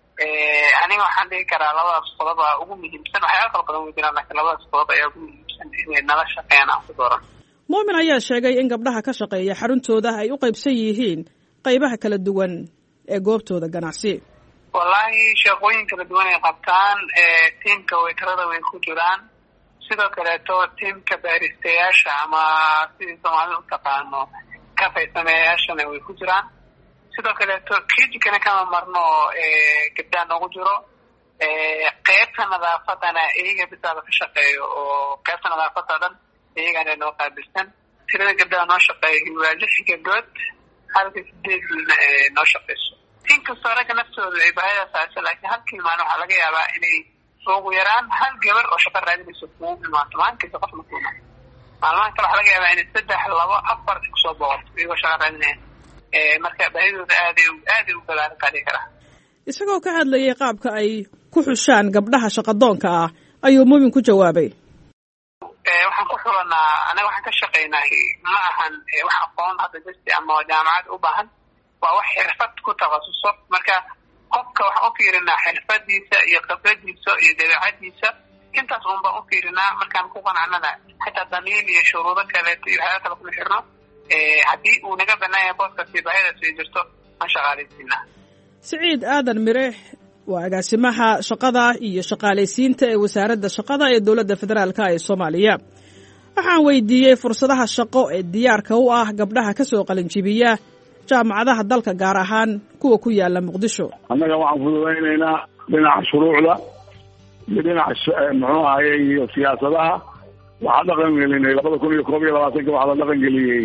aniga waxaan dhihi karaa labadaas qodob aa ugu muhiimsan. waxyaala kala badan way jiraan laakiin labadaas qodob ayaa ugu muhiimsan inay nala shaqeeyaan aan ku dooran. Muumin ayaa sheegay in gabdhaha ka shaqeeya xaruntooda ay u qaybsan yihiin qaybaha kala duwan ee goobtooda ganacsi. wallaahi shaqooyin kala duwan ay qabtaan. tiimka weytarada way ku jiraan, sidoo kaleeto tiimka baaristayaasha ama sidii soomaalida u taqaano kafaysameeyayaashana way ku jiraan. sidoo kaleeto kijikana kama marno gabdhaha noogu jiro. qaybta nadaafadana iyaga bisaaba ka shaqeeyo oo qaybta nadaafada dhan iyagana noo qaabilsan. tirada gabdhaha noo shaqeeya waa 6 gabdhood halka 8 noo shaqeyso. inkastoo ragga naftooda ay baahida saarsan laakiin halkii maalin waxaa laga yaabaa inay ugu yaraan hal gabar oo shaqo raadinayso kugu imaato maalinkiisa qof makuuma. maalmahan kale waxaa laga yaabaa inay 3, 2, 4 kusoo boqorto iyagoo shaqo raadinaya. marka baahidooda aad u balaaran qaadi karaa. isagoo ka hadlayay qaabka ay ku xushaan gabdhaha shaqadoonka ah ayuu Muumin ku jawaabay. waxaan ku xulanaa anaga waxaan ka shaqeynaa ma ahan wax aqoon hadda jirti ama jaamacad u baahan, waa wax xirfad ku takhasuso. marka qofka waxaan u fiirinaa xirfadiisa iyo khibradiisa iyo dabeecadiisa intaas uun baan u fiirinaa. markaan ku qanacnana xitaa damiin iyo shuruudo kaleeto iyo waxyaala kale kuma xirno. haddii uu naga banaan yahay booskaasi baahidaas ay jirto aan shaqaalaysiinaa. Siciid Aadan Mire waa agaasimaha shaqada iyo shaqaalaysiinta ee wasaaradda shaqada ee dowladda federaalka ee Soomaaliya. waxaan weydiiyey fursadaha shaqo ee diyaarka u ah gabdhaha ka soo qalinjibiya jaamacadaha dalka gaar ahaan kuwa ku yaala Muqdisho. annaga waxaan fududeynaynaa dhinaca shuruucda iyo dhinaca muxuu ahaye iyo siyaasadaha. waxaa dhaqan gelinay 2021 waxaa la dhaqan geliyey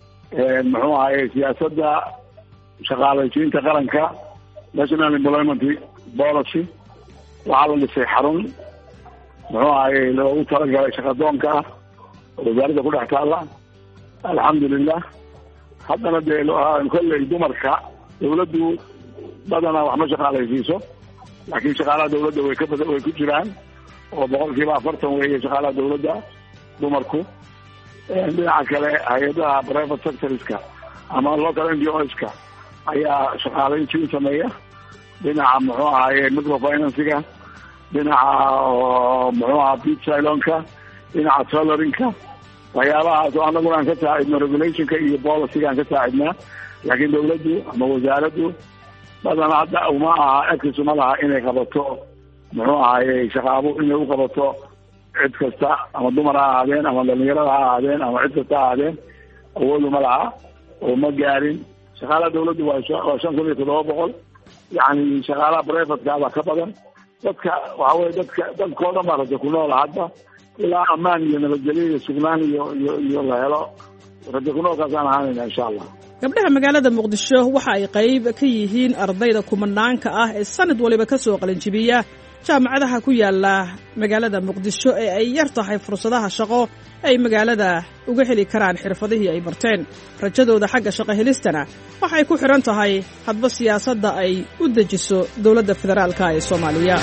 muxuu ahaye siyaasadda shaqaalaysiinta qaranka National Employment Policy. waxaa la dhisay xarun muxuu ahaye loogu talagalay shaqadoonka ah oo wasaaradda ku dhex taala. alxamdulilah haddana dee kolley dumarka dawladdu badanaa wax ma shaqaalaysiiso laakiin shaqaalaha dawladda way ku jiraan oo 40% weeye shaqaalaha dawladda dumarku. dhinaca kale hay-adaha private sectorska ama local NGOska ayaa shaqaalaysiin sameeya. dhinaca muxuu ahaye microfinansiga, dhinaca muxuu aha beach silonka, dhinaca solarinka, waxyaabahaas oo annaguna aan ka saacidno regulationka iyo policyga aan ka saacidnaa. laakiin dawladdu ama wasaaraddu badanaa hadda uma aha access uma laha inay qabato muxuu ahaye shaqaabo inay u qabato cid kasta ama dumar ha ahaadeen ama dhalinyarada ha ahaadeen ama cid kasta ha ahaadeen awood uma laha oo ma gaarin. shaqaalaha dawladdu waa 5,700. yani shaqaalaha privateka baa ka badan. dadka waxa weye dadkoo dhan baa rajo ku nool hadda ilaa ammaan iyo nabadgelyo iyo sugnaan iyo la helo rajo ku noolkaasaan ahaanayna insha allah. gabdhaha magaalada Muqdisho waxa ay qayb ka yihiin ardayda kumanaanka ah ee sanad waliba ka soo qalinjibiya jaamacadaha ku yaala magaalada Muqdisho ee ay yar tahay fursadaha shaqo ay magaalada uga heli karaan xirfadihii ay barteen. rajadooda xagga shaqo helistana waxay ku xiran tahay hadba siyaasadda ay u dejiso dowladda federaalka ee Soomaaliya.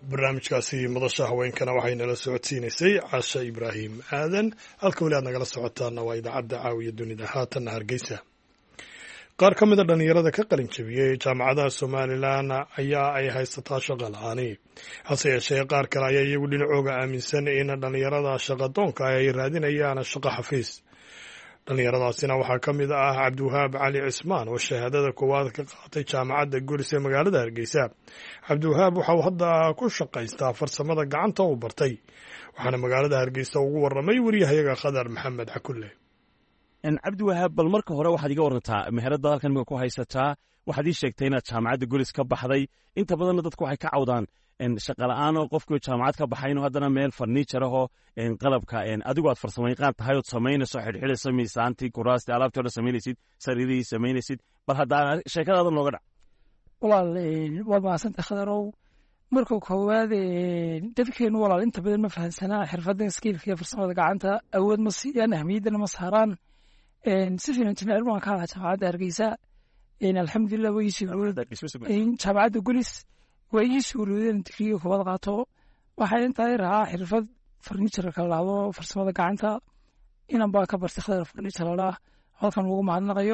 barnaamijkaasi madasha haweenkana waxay nala socodsiinaysay casha ibraahim aadan. halka weli aad nagala socotaana waa idaacadda caawiya dunida haatanna Hargeysa. qaar ka mid a dhalinyarada ka qalin jabiyey jaamacadaha Somalilan ayaa ay haysataa shaqo la'aani, hase yeeshee qaar kale ayaa iyagu dhinacooga aaminsan in dhalinyarada shaqadoonka ay raadinayaan shaqo xafiis. dhalinyaradaasina waxaa ka mid ah Cabdiwahaab Cali Cismaan oo shahaadada koowaad ka qaatay jaamacadda Guris ee magaalada Hargeysa. Cabdiwahaab waxa uu hadda ku shaqaystaa farsamada gacanta uu bartay, waxaana magaalada Hargeysa ugu warramay wariyahayaga Khadar Maxamed Cakulle. Cabdiwahaab, bal marka hore waxaad iga warantaa meherada halkan ku haysataa. waxaad ii sheegtay inaad jaamacadda Guris ka baxday. inta badanna dadku waxay ka cawdaan shaqa la'aan oo qofkii jaamacad ka baxayno haddana meel farniijar ahoo qalabka adigu aad farsamayaqaan tahay ood samaynayso, xidhxidhayso miisaantii, kuraastii, alaabtii o dhan samaynaysid, sariirihii samaynaysid. bal haddaa sheekadaada nooga dhac. walaal waad mahadsantahay Khadarow. marka koowaad dadkeenu walaal inta badan ma fahansanaa xirfadda skiilka iyo farsamada gacanta, awood ma siiyaan, ahmiyaddana ma saaraan. si fiican injineer waan ka ahaa jaamacadda Hargeysa. alxamdulilah way jaamacadda Guris way ii suuroodeen digriga koowaad qaato. waxay intaa rahaa xirfad farniijarka la dhahdo farsamada gacanta. inan baa ka bartay Khadar farniijar la dhaah, halkan ugu mahadnaqayo.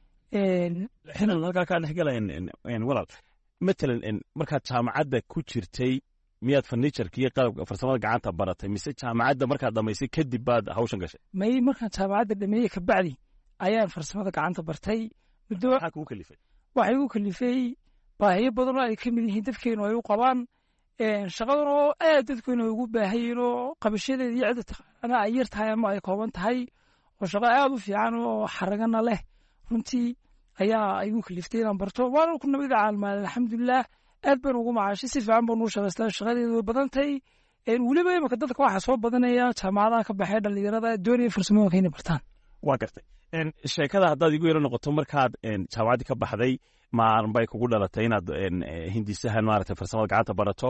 halkaa kaa dhexgalayan walaal, matalan markaad jaamacadda ku jirtay miyaad farniijarka iyo qalabka farsamada gacanta baratay, mise jaamacadda markaad dhamaysay kadib baad hawshan gashay? may markaan jaamacadda dhameeyey kabacdi ayaan farsamada gacanta bartay. muddo maxaa kugu kalifay? waxay igu kalifay baahiyo badan oo ay ka mid yihiin dadkeenu ay u qabaan. shaqadan oo aad dadkeenu ay ugu baahayiin oo qabashadeeda iyo cidda taqaana ay yar tahay ama ay kooban tahay, oo shaqo aad u fiican oo xaragana leh runtii ayaa igu kaliftay inaan barto. waana ku nabada caalmaal alxamdulilah, aad baan ugu macaashay, si fiican baan ugu shaqaystaa. shaqadeedu way badantay. weliba imaka dadka waxaa soo badanaya jaamacadaha ka baxay dhalinyarada doonaya farsamooyinka inay bartaan. waa gartay. sheekada haddaad igu yaro noqoto, markaad jaamacaddii ka baxday maalin bay kugu dhalatay inaad hindisahan maaragtay farsamada gacanta barato.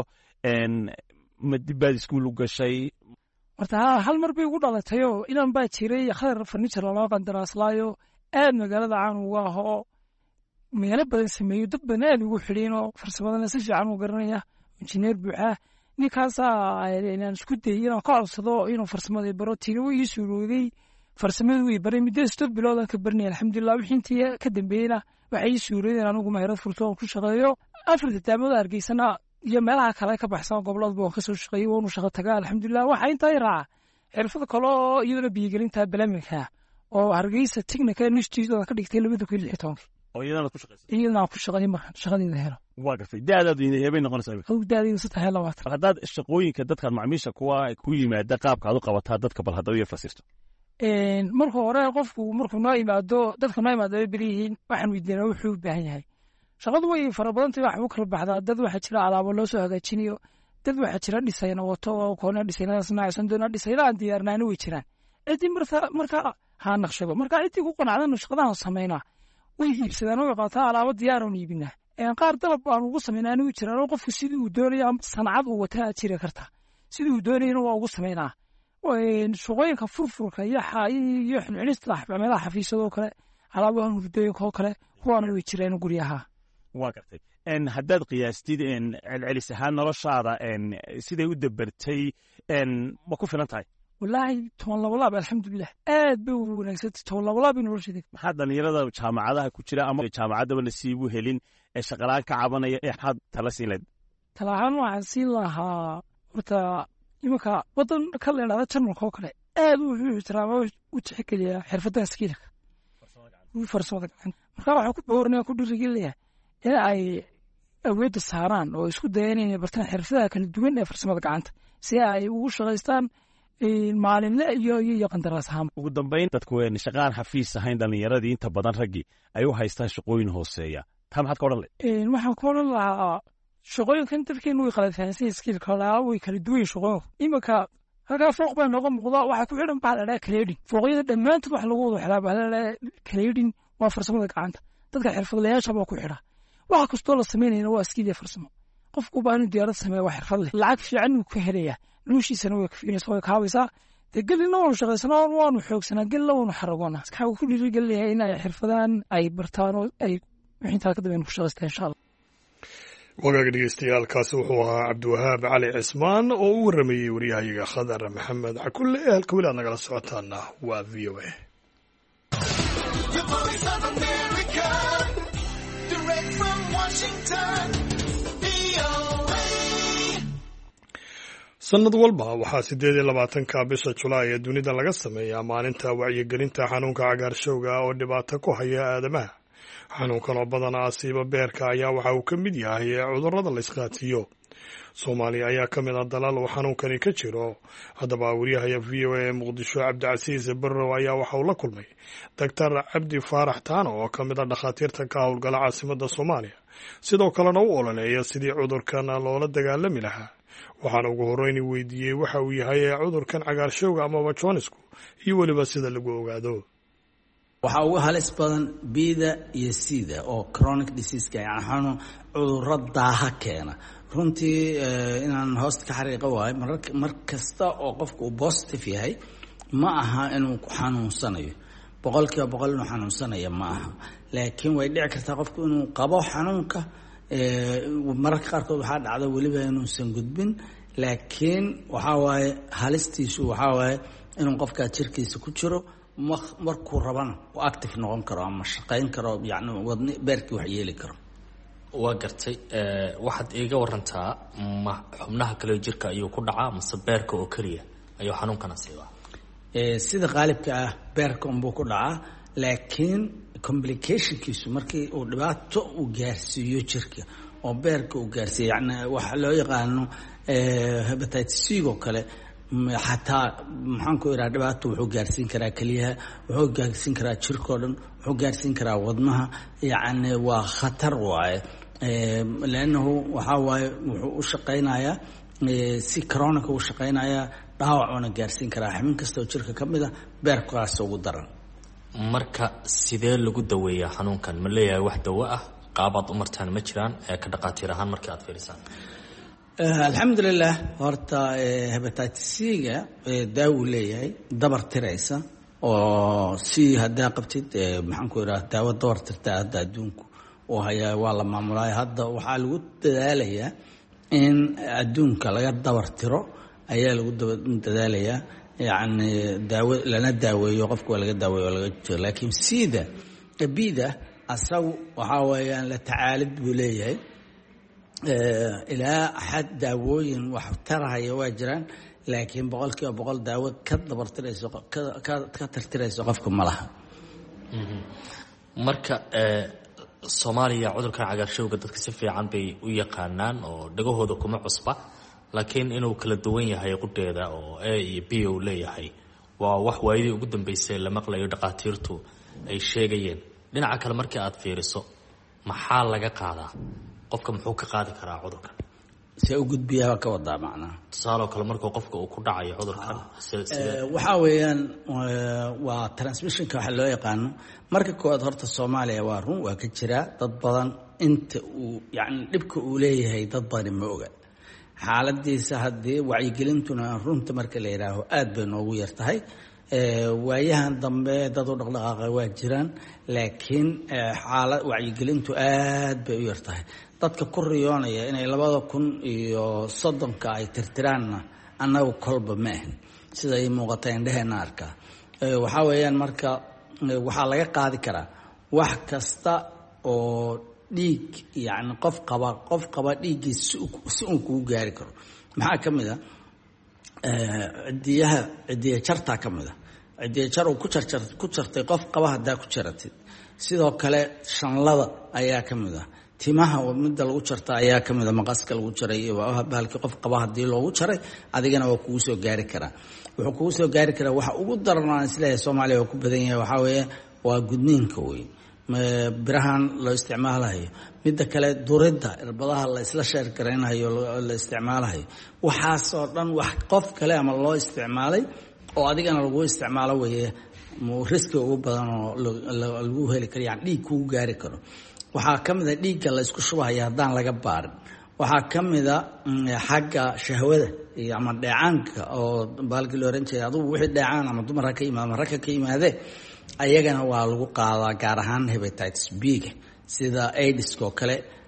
ma dib baad iskuul u gashay? horta hal mar bay igu dhalatayoo inan baa jiray Khadar farniijar loo qandaraaslaayo, aad magaalada caan uga ahoo meelo badan sameeyo, dad badan aad ugu xidhiinoo farsamadana si fiican u garanaya, injineer buuxa. ninkaasaa inaan isku dayay inaan ka codsado inuu farsamada baro. tiina way ii suurooday, farsamadu way baray. muddo 7 bilood aan ka baranay alxamdulilah. wixii intii ka dambeeyna waxay ii suuroodeen anigu meherad furto oo ku shaqeeyo. 4 taamada Hargeysana iyo meelaha kale ka baxsan gobolada baan ka soo shaqeeyay, waanu shaqo tagaa alxamdulilah. waxa inta ay raaca xirfad kale oo iyadana biyigelinta barnaamijka oo Hargeysa Technical Institute ka dhigtay 2016. oo iyadana ku shaqeysay? iyadana ku shaqeeyay markaan shaqadeeda helo. waa gartay. daadaadu inay noqonaysaa? daadaydu 23. haddaad shaqooyinka dadka macaamiisha kuwa ku yimaada qaabka aad u qabataa dadka, bal hadda u fasirto. marka hore qofku markuu noo yimaado, dadka noo yimaado ay beriyihiin, waxaan weydiinaa wuxuu u baahan yahay. shaqadu way fara badantay, wax u kala baxdaa. dad waxaa jira alaabo loo soo hagaajinayo, dad waxaa jira dhisayna wato oo koona dhisaynadaas naacsan doona dhisayna aan diyaarnaana way jiraan. ciddii marka ha naqshado, marka ciddii ku qanacdana shaqadahan samaynaa way iibsadaan oo qaataa alaabo diyaar oo iibinaa. qaar dalab aan ugu samaynaa anigu jiraan oo qofku sidii uu doonayo sancad uu wataa jiri karta, sidii uu doonayana waa ugu samaynaa. shaqooyinka furfurka iyo xilcinista meelaha xafiisyadoo kale, alaabahan hurdooyinka oo kale, kuwaana way jireen guryaha. waa gartay. haddaad qiyaastid celcelis ahaan noloshaada siday u dabartay ma ku filan tahay? wallaahi 12 laab alxamdulilah, aad bay ugu wanaagsantay 12 laab nolosheeda. maxaa dhalinyarada jaamacadaha ku jira ama jaamacaddaba nasiib u helin ee shaqalaan ka cabanaya maxaad tala siin lahayd? talahaan waxaan siin lahaa, horta imanka wadan ka leedhada jarmalka oo kale aad wuxuu ixtiraama u tixgeliyaa xirfadda skiilka farsamada gacanta. marka waxaa ku boorinaya ku dhiirigelinayaa in ay awoodda saaraan oo isku dayaan inay bartaan xirfadaha kala duwan ee farsamada gacanta si ay ugu shaqaystaan maalinle iyo qandaraas ahaan. ugu dambayn, dadku shaqaan xafiis ahayn dhalinyaradii inta badan raggii ay u haystaan shaqooyin hooseeya, taa maxaad ka odhan lahayd? waxaan ku odhan lahaa shaqooyinkan dadkeenu way kala fahansan skiilka laa way kala duwan shaqooyinku. imanka halkaa fooq baa nooga muuqda, waxaa ku xidhan baa la dhaha kaleedhin. fooqyada dhammaantood wax lagu wada xidhaa baa la dhaha kaleedhin, waa farsamada gacanta. dadka xirfadlayaasha baa ku xidha. waxa kastoo la samaynayna waa skiil iyo farsamo. qofku baa inuu diyaarad sameeya waa xirfad leh, lacag fiican uu ka helayaa, noloshiisana way kafiinaysaa, way kaabaysaa. dee gelina waanu shaqaysanaa, waanu xoogsanaa, gelina waanu xaragoonaa. waxaa ku dhiirigelinayaa in ay xirfadaan ay bartaan oo ay wixii intaa ka dambeyn ku shaqaystaan insha allah. wagaaga dhegeystayaaalkaasi wuxuu ahaa cabdiwahaab cali cismaan oo u waramayey waryahayaga khadar maxamed cakulle ee halka weli aad nagala socotaana waa v o a. sannad walba waxaa 28 bisha Julaay ee dunida laga sameeyaa maalinta wacyigelinta xanuunka cagaarshowga oo dhibaato ku haya aadamaha. xanuunkan oo badanaa asiiba beerka ayaa waxa uu ka mid yahay cudurrada la isqaatiyo. Soomaaliya ayaa ka mid ah dalal uu xanuunkani ka jiro. Haddaba waryaha v o a Muqdisho Cabdicasiis Barrow ayaa waxa uu la kulmay Dr. Cabdi Faarax Taano oo ka mid ah dhakhaatiirta ka howlgala caasimadda Soomaaliya, sidoo kalena u ololeeya sidii cudurkan loola dagaalami lahaa. waxaan ugu horreyn weydiiyey waxa uu yahay cudurkan cagaarshowga amaba joonisku iyo weliba sida lagu ogaado. waxaa ugu halis badan bida iyo sida oo chronic disease-ka yani xanuun cudurro daaha keena. runtii inaan hoosta ka xariiqo waayo mar kasta oo qofku uu positive yahay ma aha inuu xanuunsanayo 100% inuu xanuunsanayo ma aha, laakiin way dhici kartaa qofku inuu qabo xanuunka mararka qaarkood waxaa dhacda weliba inuusan gudbin, laakiin waxaa waaye halistiisu waxaa waaye inuu qofkaa jirkiisa ku jiro markuu rabana uu active noqon karo ama shaqayn karo, yani wadni beerkii wax yeeli karo. waa gartay. waxaad iiga warantaa ma xubnaha kale jirka ayuu ku dhacaa mase beerka oo keliya ayuu xanuunkana siiba? sida qaalibka ah beerka unbuu ku dhacaa, laakiin complicationkiisu markii uu dhibaato uu gaarsiiyo jirka oo beerka uu gaarsiiyo, yani waxa loo yaqaano hepatitis C oo kale xataa maxaan ku iraa dhibaato wuxuu gaarsiin karaa keliyaha, wuxuu gaarsiin karaa jirkoo dhan, wuxuu gaarsiin karaa wadnaha, yani waa khatar waaye. leannahu waxaa waaye wuxuu u shaqaynayaa si chronic u shaqaynayaa, dhaawacuna gaarsiin karaa xubin kasta oo jirka ka mid a, beerkaas ugu daran. marka sidee lagu daweeyaa xanuunkan? ma leeyahay wax dawo ah? qaabaad u martaan ma jiraan ka dhaqaatiir ahaan markii aad fiirisaan? alxamdulilah, horta hepatitis C-ga daawu leeyahay dabar tiraysa oo si haddaa qabtid maxaan ku iraa daawo dabar tirta hadda adduunku oo hayaa waa la maamulaya. hadda waxaa lagu dadaalayaa in adduunka laga dabar tiro ayaa lagu dadaalayaa, yani daawo lana daaweeyo qofka waa laga daaweeyo laga jiro. laakiin sida bida asagu waxaa weeyaan la tacaalid buu leeyahay, ilaa xad daawooyin wax tarahaya waa jiraan, laakiin 100% daawo ka dabartirayso ka tirtirayso qofka ma laha. marka Soomaaliya cudurkan cagaarshowga dadka si fiican bay u yaqaanaan oo dhagahooda kuma cusba, laakiin inuu kala duwan yahay qudheeda oo A iyo B uu leeyahay waa wax waayadii ugu dambeysay la maqlayo dhaqaatiirtu ay sheegayeen. dhinaca kale markii aad fiiriso maxaa laga qaadaa? qofka muxuu ka qaadi karaa cudurkan? see u gudbiyaa ka wadaa macnaha tusaaloo kale markuu qofka uu ku dhacayo cudurkan waxaa weeyaan waa transmissionka waxa loo yaqaano. marka koowaad horta Soomaaliya waa run waa ka jira dad badan inta uu yani dhibka uu leeyahay dad badan ma oga xaaladiisa. haddii wacyigelintuna runta marka la yidhaaho aad bay noogu yartahay. waayahan dambe dad u dhaqdhaqaaqa waa jiraan, laakiin xaalad wacyigelintu aad bay u yartahay. dadka ku riyoonaya inay 2030 ay tirtiraanna annagu kolba ma ahin sida ay muuqata indheheena arkaa. waxaa weeyaan marka waxaa laga qaadi karaa wax kasta oo dhiig yani qof qaba dhiiggiis si uu kugu gaari karo. maxaa ka mid a cidiya jartaa ka mid a cidiya jar uu ku jartay qof qaba haddaa ku jaratid. sidoo kale shanlada ayaa ka mid ah, timaha midda lagu jarta ayaa ka mid a, maqaska lagu jaray bahalkii qof qaba haddii loogu jaray adigana waa kugu soo gaari karaa. wuxuu kugu soo gaari karaa waxa ugu daran aan isleeyahay Soomaaliya waa ku badan yahay waxaa weeye waa gudniinka wey, birahan loo isticmaalayo, midda kale duridda irbadaha la isla sheer garaynayo la isticmaalayo. waxaasoo dhan wax qof kale ama loo isticmaalay oo adigana lagu isticmaalo weeye riski ugu badan oo lagu heli karo, yani dhiig kugu gaari karo. waxaa ka mid a dhiigga la isku shubahaya haddaan laga baarin. waxaa ka mid a xagga shahwada iyo ama dheecaanka oo baalkii la oran jiray adugu wixii dheecaan ama dumar ha ka yimaado ama rag ha ka yimaadee ayagana waa lagu qaadaa, gaar ahaan hepatitis B-ga sida AIDS oo kale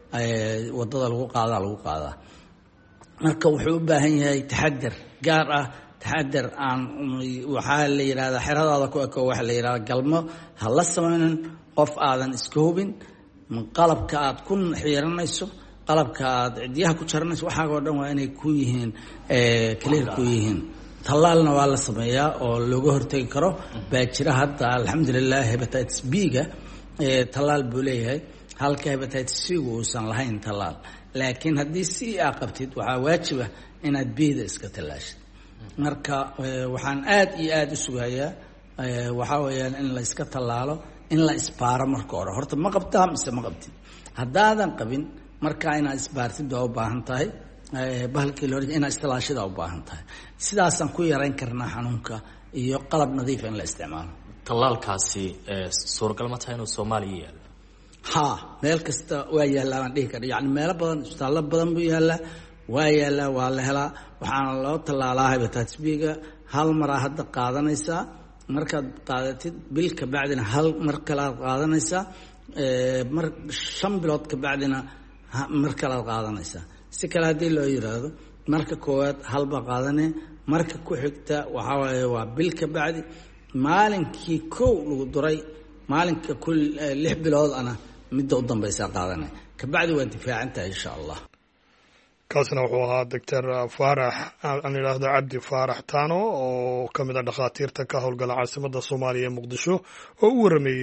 wadada lagu qaadaa marka wuxuu u baahan yahay taxadar gaar ah taxadar aan waxaa la yidhahdaa xeradaada ku eko waxa la yidhahdaa galmo ha la samaynin qof aadan iska hubin qalabka aad ku xiiranayso qalabka aad cidyaha ku jaranayso waxaagoo dhan waa inay ku yihiin clear ku yihiin tallaalna waa la sameeyaa oo looga hortegi karo baa jira hadda alxamdulilah hepatitis B-ga tallaal buu leeyahay halka hepatitis C-gu uusan lahayn tallaal laakiin haddii C aa qabtid waxaa waajiba inaad B-da iska tallaashid marka waxaan aad iyo aad u sugayaa waxaa weeyaan in la iska tallaalo in la isbaaro marka hore horta ma qabtaa mise ma qabtid haddaadan qabin markaa inaad isbaartid waa u baahan tahay bahalkii loo inaad istallaashida u baahan tahay sidaasaan ku yarayn karnaa xanuunka iyo qalab nadiifa in la isticmaalo tallaalkaasi suuragal ma tahay inuu Soomaaliya yaalo ha meel kasta waa yaallaa baan dhihi kara yacni meelo badan isbitaallo badan buu yaallaa waa yaallaa waa la helaa waxaana loo tallaalaa hepatitis B-ga hal maraa hadda qaadanaysaa markaad qaadatid bil ka bacdina hal mar kale aad qaadanaysaa mar 5 bilood ka bacdina mar kale aad qaadanaysaa si kale haddii loo yiraahdo marka koowaad halba qaadane marka ku xigta waxaa waaye waa bil ka bacdi maalinkii kow lagu duray maalinka kul 6 bilood ana midda u dambaysa qaadane ka bacdi waa difaacantahay insha allah kaasna wuxuu ahaa doctor faarax aan idhaahdo cabdi faarax taano oo ka mid ah dhakhaatiirta ka howlgala caasimadda soomaaliya ee muqdisho oo u warameeyey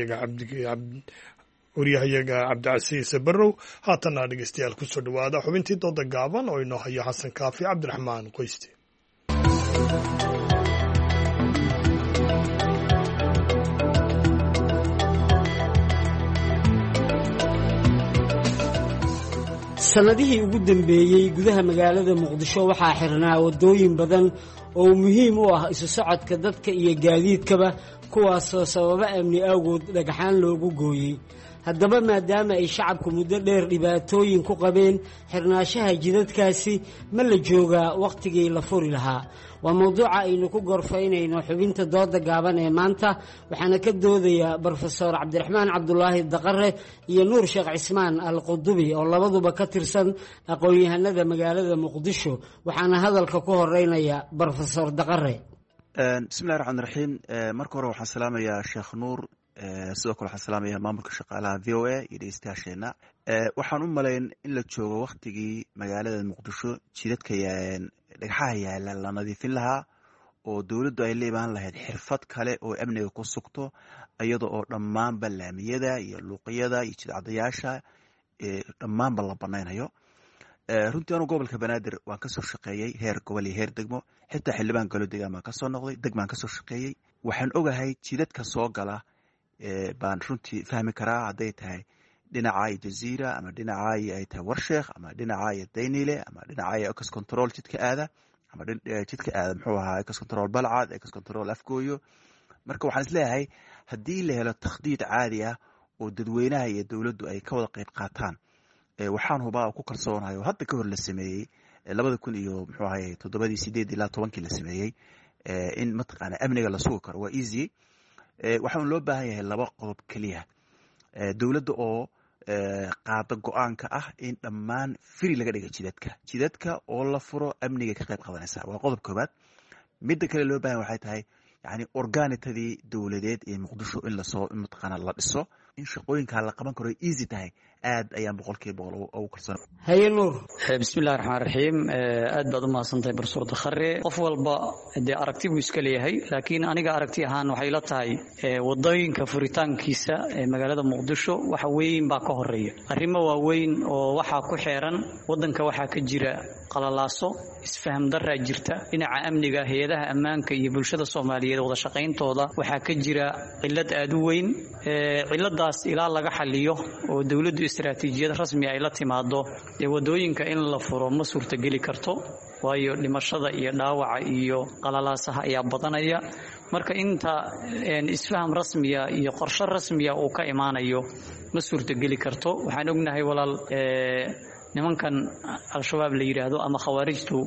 waryahayaga cabdicasiis barrow haatanna dhegeystayaal ku soo dhowaada xubintii dooda gaaban oo inoo haya xasan kaafi cabdiraxmaan qoyste sanadihii ugu dambeeyey gudaha magaalada muqdisho waxaa xirnaa waddooyin badan oo muhiim u ah isu socodka dadka iyo gaadiidkaba kuwaasoo sababo amni awgood dhagxaan loogu gooyey haddaba maadaama ay shacabku muddo dheer dhibaatooyin ku qabeen xirnaanshaha jidadkaasi ma la joogaa wakhtigii la furi lahaa waa mawduuca aynu ku gorfaynayno xubinta dooda gaaban ee maanta waxaana ka doodaya brofesor cabdiraxmaan cabdulaahi daqare iyo nuur sheekh cismaan al qudubi oo labaduba ka tirsan aqoon-yahanada magaalada muqdisho waxaana hadalka ku horeynaya brofesor daqare bismillahi raxmaan raxiim marka hore waxaan salaamayaa sheekh nuur sidoo kale waxaan salaamayaa maamulka shaqaalaha v o a iyo dhegeystayaasheena waxaan u malayn in la joogo waktigii magaalada muqdisho jidadka dhagxaha yaala la nadiifin lahaa oo dowladdu ay la imaan lahayd xirfad kale oo amniga ku sugto iyada oo dhammaanba laamiyada iyo luuqyada iyo jidcadayaasha dhammaanba la banaynayo runtii anuu gobolka banaadir waan kasoo shaqeeyey heer gobol iyo heer degmo xitaa xildhibaan galo degaan baan kasoo noqday degmaan kasoo shaqeeyey waxaan ogahay jidadka soo gala baan runtii fahmi karaa hadday tahay dhinaca iyo jaziira ama dhinaca iyo ay tahay warsheekh ama dhinaca iyo daynile ama dhinaca iyo ecos control jidka aada ama jidka aada muxuu ahaa ecos control balcad ecos control afgooyo marka waxaan isleeyahay haddii la helo takhdiid caadi ah oo dadweynaha iyo dowladdu ay ka wada qayb qaataan waxaan hubaa oo ku kalsoonahay oo hadda ka hor la sameeyey 2000 iyo muxuu ahaye 7 ilaa 10 la sameeyey in mataqaana amniga la sugi karo waa easy waxaan loo baahan yahay laba qodob kaliya dowladda oo qaada go-aanka ah in dhammaan free laga dhiga jidadka oo la furo amniga ka qayb qadanaysa waa qodob koobaad midda kale loo baahan waxay tahay yani organitadii dowladeed ee muqdisho in lasoo mataqaana la dhiso in shaqooyinka la qaban karo easy tahay aad ayaan 100% ugu kalsoon haye nuur bismillaahir rahmaanir rahiim aad baad u mahadsantahay barsuur dakhare qof walba de aragti buu iska leeyahay laakiin aniga aragti ahaan waxay la tahay wadooyinka furitaankiisa ee magaalada muqdisho waxa weyn baa ka horeeya arrimo waaweyn oo waxa ku xeeran wadanka waxa ka jira qalalaaso isfaham darra jirta dhinaca amniga hay'adaha ammaanka iyo bulshada Soomaaliyeed wada shaqayntooda waxa ka jira cilad aad u weyn ciladaas ilaa laga xaliyo oo dawladdu istiraatiijiyad rasmi ay la timaado ee wadooyinka in la furo ma suurtageli karto waayo dhimashada iyo dhaawaca iyo qalalaasaha ayaa badanaya marka inta isfaham rasmiya iyo qorshe rasmiya uu ka imaanayo ma suurtageli karto waxaan ognahay walaal nimankan al-shabaab la yiraahdo ama khawaarijtu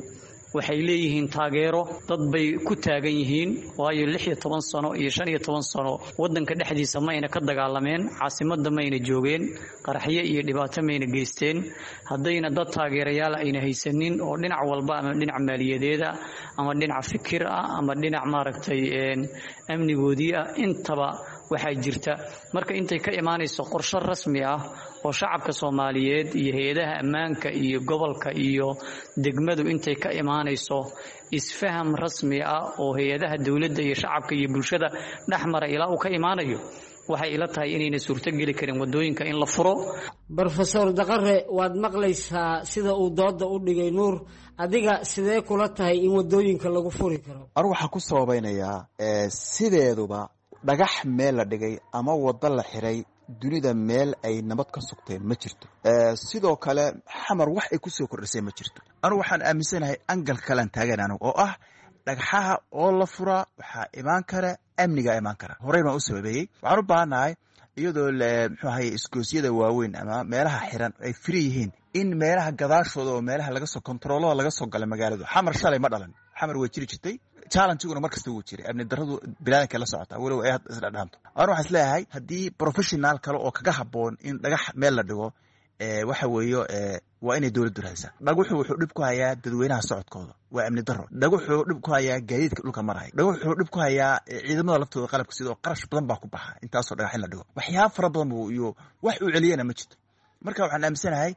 waxay leeyihiin taageero, dad bay ku taagan yihiin, waayo 16 sano iyo 15 sano wadanka dhexdiisa mayna ka dagaalameen, caasimadda mayna joogeen, qaraxyo iyo dhibaato mayna geysteen. haddayna dad taageerayaal ayna haysanin oo dhinac walba ama dhinac maaliyadeeda ama dhinac fikir ah ama dhinac maaragtay amnigoodii ah, intaba waxaa jirta. marka intay ka imaanayso qorshe rasmi ah oo shacabka Soomaaliyeed iyo hay'adaha ammaanka iyo gobolka iyo degmadu intay ka imaanayso isfaham rasmi ah oo hay'adaha dawladda iyo shacabka iyo bulshada dhaxmara ilaa uu ka imaanayo, waxay ila tahay inayna suurtageli karin wadooyinka in la furo. Professor Daqare, waad maqlaysaa sida uu dooda u dhigay Nuur, adiga sidee kula tahay in wadooyinka lagu furi karo? Anigu waxaan ku sabaynayaa sideeduba dhagax meel la dhigay ama wada la xiray dunida meel ay nabad ka sugteen ma jirto. sidoo kale xamar wax ay ku soo kordhisay ma jirto. Anigu waxaan aaminsanahay angal kalan taagan anigu oo ah dhagaxaha oo la fura waxa imaan kara amniga imaan kara. Horeyna u sababeeyay waxaan u baahanahay iyadoo muxuu ahay iskoosyada waaweyn ama meelaha xiran ay free yihiin in meelaha gadaashooda oo meelaha laga soo kontroolada laga soo galay magaalada. Xamar shalay ma dhalan, xamar way jiri jirtay, challenge-guna markasta wuu jiray, amni darradu bilaadanka la socota walow ay isla dhaanto. Anigu waxaan isleeyahay haddii professional kale oo kaga habboon in dhagax meel la dhigo waxa weeyo waa inay dawladdu raadsaa. Dhagaxu wuxuu dhib ku hayaa dadweynaha socodkooda, waa amni darro. Dhagaxu wuxuu dhib ku hayaa gaadiidka dhulka maraya. Dhagaxu wuxuu dhib ku hayaa ciidamada laftooda qalabka sidoo qarash badan baa ku baxa intaasoo dhagax in la dhigo. waxyaabo fara badan buu iyo wax uu celiyana ma jirto. marka waxaan aaminsanahay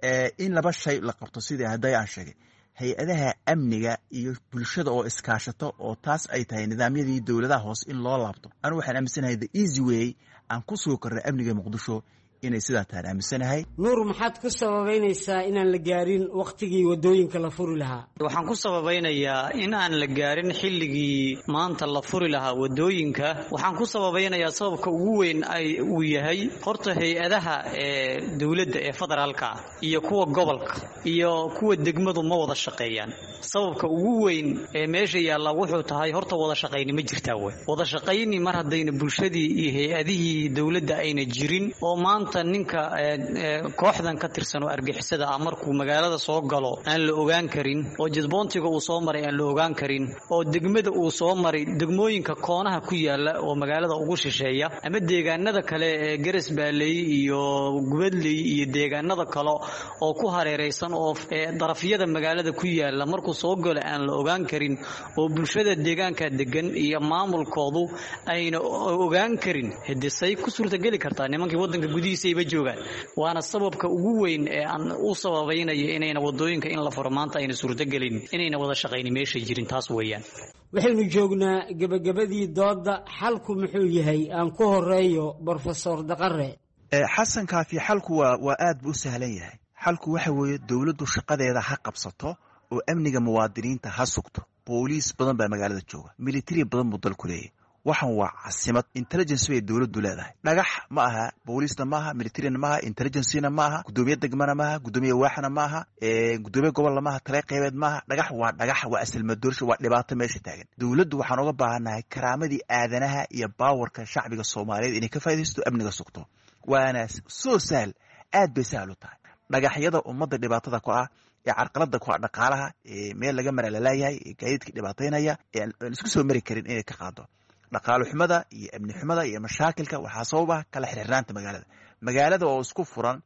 in laba shay la qabto sidii hadday aan sheegay, hay-adaha amniga iyo bulshada oo iskaashato oo taas ay tahay nidaamyadii dawladaha hoose in loo laabto. anigu waxaan aaminsanahay the easy way aan ku soo kornay amniga Muqdisho inay sidaa tahay aaminsanahay. Nuur, maxaad ku sababeynaysaa inaan la gaarin waqtigii wadooyinka la furi lahaa? waxaan ku sababeynayaa in aan la gaarin xilligii maanta la furi lahaa wadooyinka. waxaan ku sababeynayaa sababka ugu weyn uu yahay horta hay-adaha dawladda ee federaalka iyo kuwa gobolka iyo kuwa degmadu ma wada shaqeeyaan. sababka ugu weyn ee meesha yaalla wuxuu tahay horta wada shaqayni ma jirtaa wey. wada shaqayni mar haddayna bulshadii iyo hay-adihii dawladda ayna jirin oo maanta ninka kooxdan ka tirsan oo argixisada ah markuu magaalada soo galo aan la ogaan karin, oo jidboontiga uu soo maray aan la ogaan karin, oo degmada uu soo maray degmooyinka koonaha ku yaala oo magaalada ugu shisheeya ama deegaanada kale ee Garas Baaley iyo Gubadley iyo deegaanada kale oo ku hareereysan oo darafyada magaalada ku yaala markuu soo galo aan la ogaan karin, oo bulshada deegaanka degan iyo maamulkoodu ayna ogaan karin, hadisay ku suurtagali kartaa nimankii wadanka gudihiisa ayba joogaan. waana sababka ugu weyn ee aan u sababaynayo inayna wadooyinka in la furo maanta ayna suurtagelin, inayna wada shaqayni meesha jirin. taas weeyaan. waxaynu joognaa gabagabadii dooda, xalku muxuu yahay? aan ku horeeyo Professor Daqare. xasan kaafi, xalku waa aad buu u sahlan yahay. xalku waxa weeye dawladdu shaqadeeda ha qabsato oo amniga muwaadiniinta ha sugto. booliis badan baa magaalada jooga, military badan buu dalku leeyahay. waxaan waa caasimad, intelligence bay dawladdu leedahay. dhagax ma aha, booliisna ma aha, militaryna ma aha, intelligencena ma aha, gudoomiye degmana ma aha, gudoomiye waaxna ma aha, gudoomiye gobolna ma aha, tale qaybeed ma aha. dhagax waa asalmadoorsho, waa dhibaato meesha taagan. dawladdu waxaan uga baahannahay karaamadii aadanaha iyo baawarka shacbiga Soomaaliyeed inay ka faa'iidaysto, amniga sugto. waana soo sahal, aad bay sahal u tahay. dhagaxyada ummadda dhibaatada ku ah ee carqalada ku ah dhaqaalaha meel laga mara la leeyahay, gaadiidka dhibaataynaya aan isku soo mari karin inay ka qaado. dhaqaale xumada iyo amni xumada iyo mashaakilka waxaa sabab ah kala xirxiraanta magaalada oo isku furan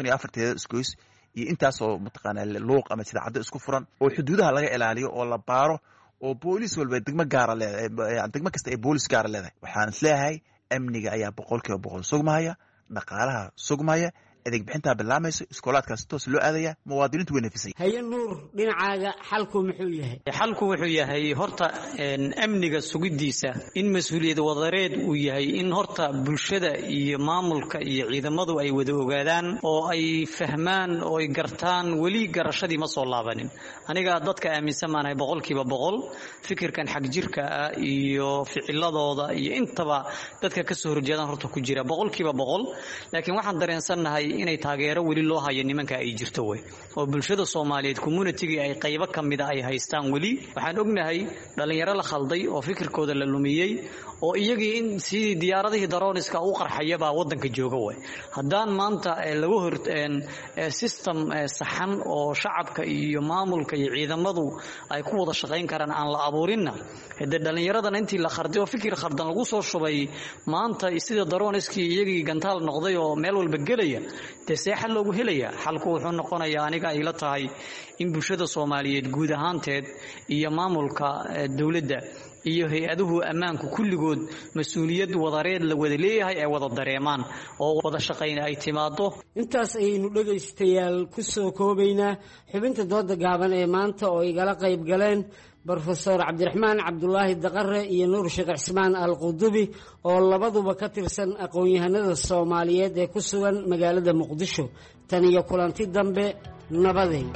54 isgoys iyo intaas oo mataqaanaa luuq ama sida caddo isku furan oo xuduudaha laga ilaaliyo oo la baaro oo booliis walba degmo gaar ah leedahay, degmo kasta ay booliis gaar leedahay. waxaan isleeyahay amniga ayaa 100% sugmaya, dhaqaalaha sugmaya, adeeg bixinta bilaamayso, iskoolaadkaas toos loo aadaya, muwaadiniintu way nafisay. haye Nuur, dhinacaaga xalku muxuu yahay? xalku wuxuu yahay horta amniga sugidiisa in mas'uuliyad wadareed uu yahay, in horta bulshada iyo maamulka iyo ciidamadu ay wada ogaadaan oo ay fahmaan oo ay gartaan. weli garashadii ma soo laabanin. aniga dadka aaminsan maanahay 100% fikirkan xag jirka ah iyo ficiladooda iyo intaba dadka ka soo horjeedaan horta ku jira 100%. laakiin waxaan dareensanahay inay taageero weli loo hayo nimanka ay jirto wey oo bulshada Soomaaliyeed community ay qaybo kamid ah ay haystaan weli waxaan ognahay dhalinyaro la khalday oo fikirkooda la lumiyay oo iyagii in si diyaaradihii darooniska u qarxayaba wadanka jooga way hadaan maanta lagu hor system saxan oo shacabka iyo maamulka iyo ciidamadu ay ku wada shaqeyn karaan aan la abuurinna hadda dhalinyaradan intii la kharday oo fikir khardan lagu soo shubay maanta sida darooniski iyagii gantaal noqday oo meel walba galaya xal loogu helaya xalku wuxuu noqonayaa aniga ay la tahay in bulshada Soomaaliyeed guud ahaanteed iyo maamulka dawladda iyo hay'aduhu ammaanku kulligood mas'uuliyad wadareed la wada leeyahay ay wada dareemaan oo wada shaqeyn ay timaado intaas aynu dhagaystayaal ku soo koobaynaa xubinta dooda gaaban ee maanta oo igala qayb galeen Professor Cabdiraxmaan Cabdullaahi Daqare iyo Nuur Sheekh Cismaan Al-Qudubi oo labaduba ka tirsan aqoon-yahanada Soomaaliyeed ee ku sugan magaalada Muqdisho tan iyo kulanti dambe nabadeed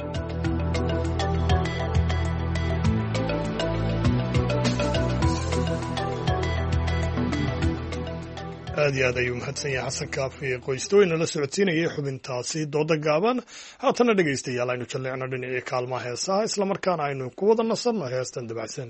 aad iyo aad ayuu mahadsan yahay xasan kaafi qoystooyna la socodsiinayay xubintaasi dooda gaaban haatana dhegaystayaal aynu jalleecno dhinacii kaalmaha heesaha islamarkaana aynu ku wada nasanno heestan dabacsan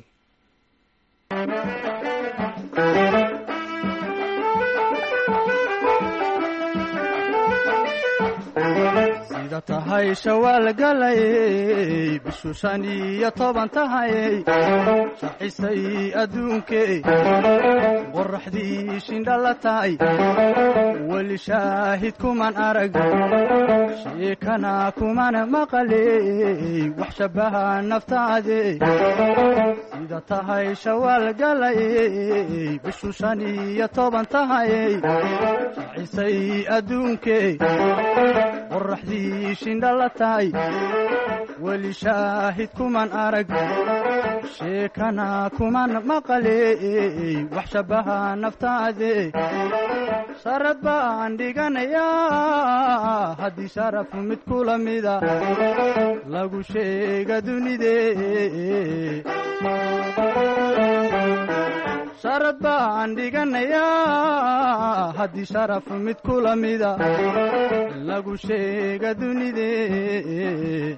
sida tahay shawaal galay bishu 15 tahay shaxisay adduunkee qorraxdii shindhala tahay wali shaahid kuman arag sheekana kuman maqalay wax shabaha naftaade sida tahay shawaal galay bishu 15 tahay shaxisay adduunkee qorraxdii shindhala tahay wali shaahid kuman arag sheekana kuman maqalay wax shabaha naftaade sharad baan dhiganayaa haddii sharaf mid kula mida lagu sheega dunidee sharad baan dhiganayaa haddii sharaf mid kula mida lagu sheega dunidee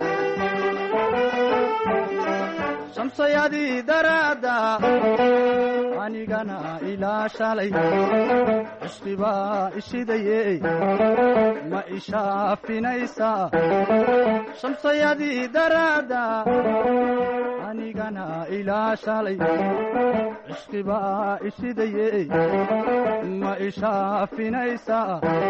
shamsayadii daraada anigana ilaa shalay cishqibaa ishidaye ma ishaafinaysaa shamsayadii daraada anigana ilaa shalay cishqibaa ishidaye ma ishaafinaysaa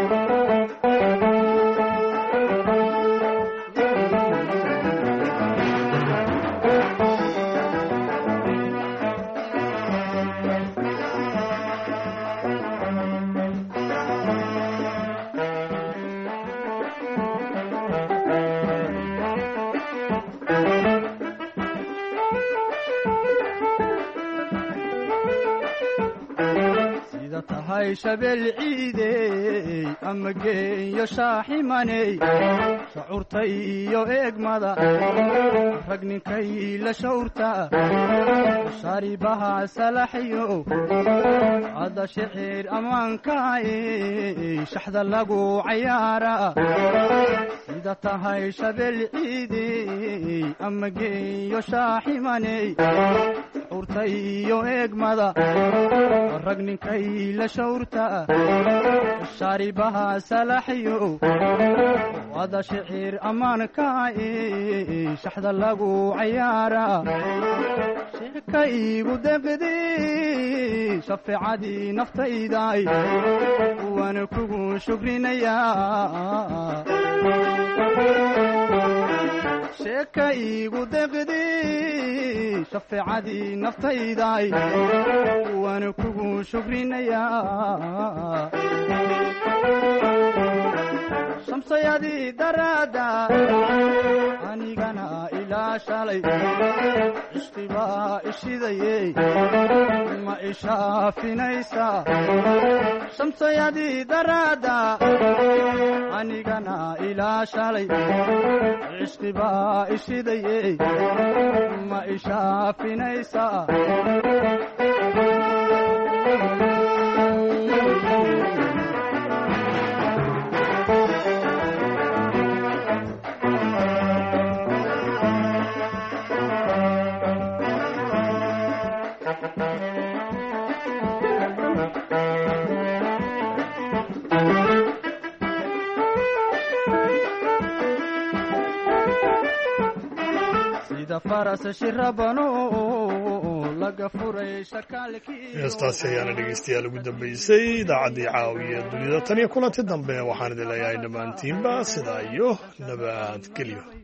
tahay shabeel ciidey ama geeyo shaaximaney shucuurtay iyo eegmada rag ninkay la shawrta sharibaha salaxyo ada shicir ammaankaay shaxda lagu cayaara sida tahay shabeel ciidey ama geeyo shaaximaney shucuurtay iyo eegmada rag ninkay la shawrta sharibaha salaxyo ada shicir ammaankaay shaxda lagu cayaara sheekaygu deqdi shafeecadii naftayday waana kugu shukrinayaa sheekaygu deqdi shafeecadii naftayday waana kugu shukrinayaa shamsayadii daraada anigana ilaa shalay cishqibaa ishidaye ma ishaafinaysaa shamsayadii daraada anigana ilaa shalay cishqibaa ishidaye ma ishaafinaysaa sida faras shirabano laga furay shakaalkii heestaasi ayaana dhegeystayaal ugu dambeysay idaacaddii caawiya dunida tan iyo kulanti dambe waxaan idin leeyahay dhammaantiinba sidaa iyo nabadgelyo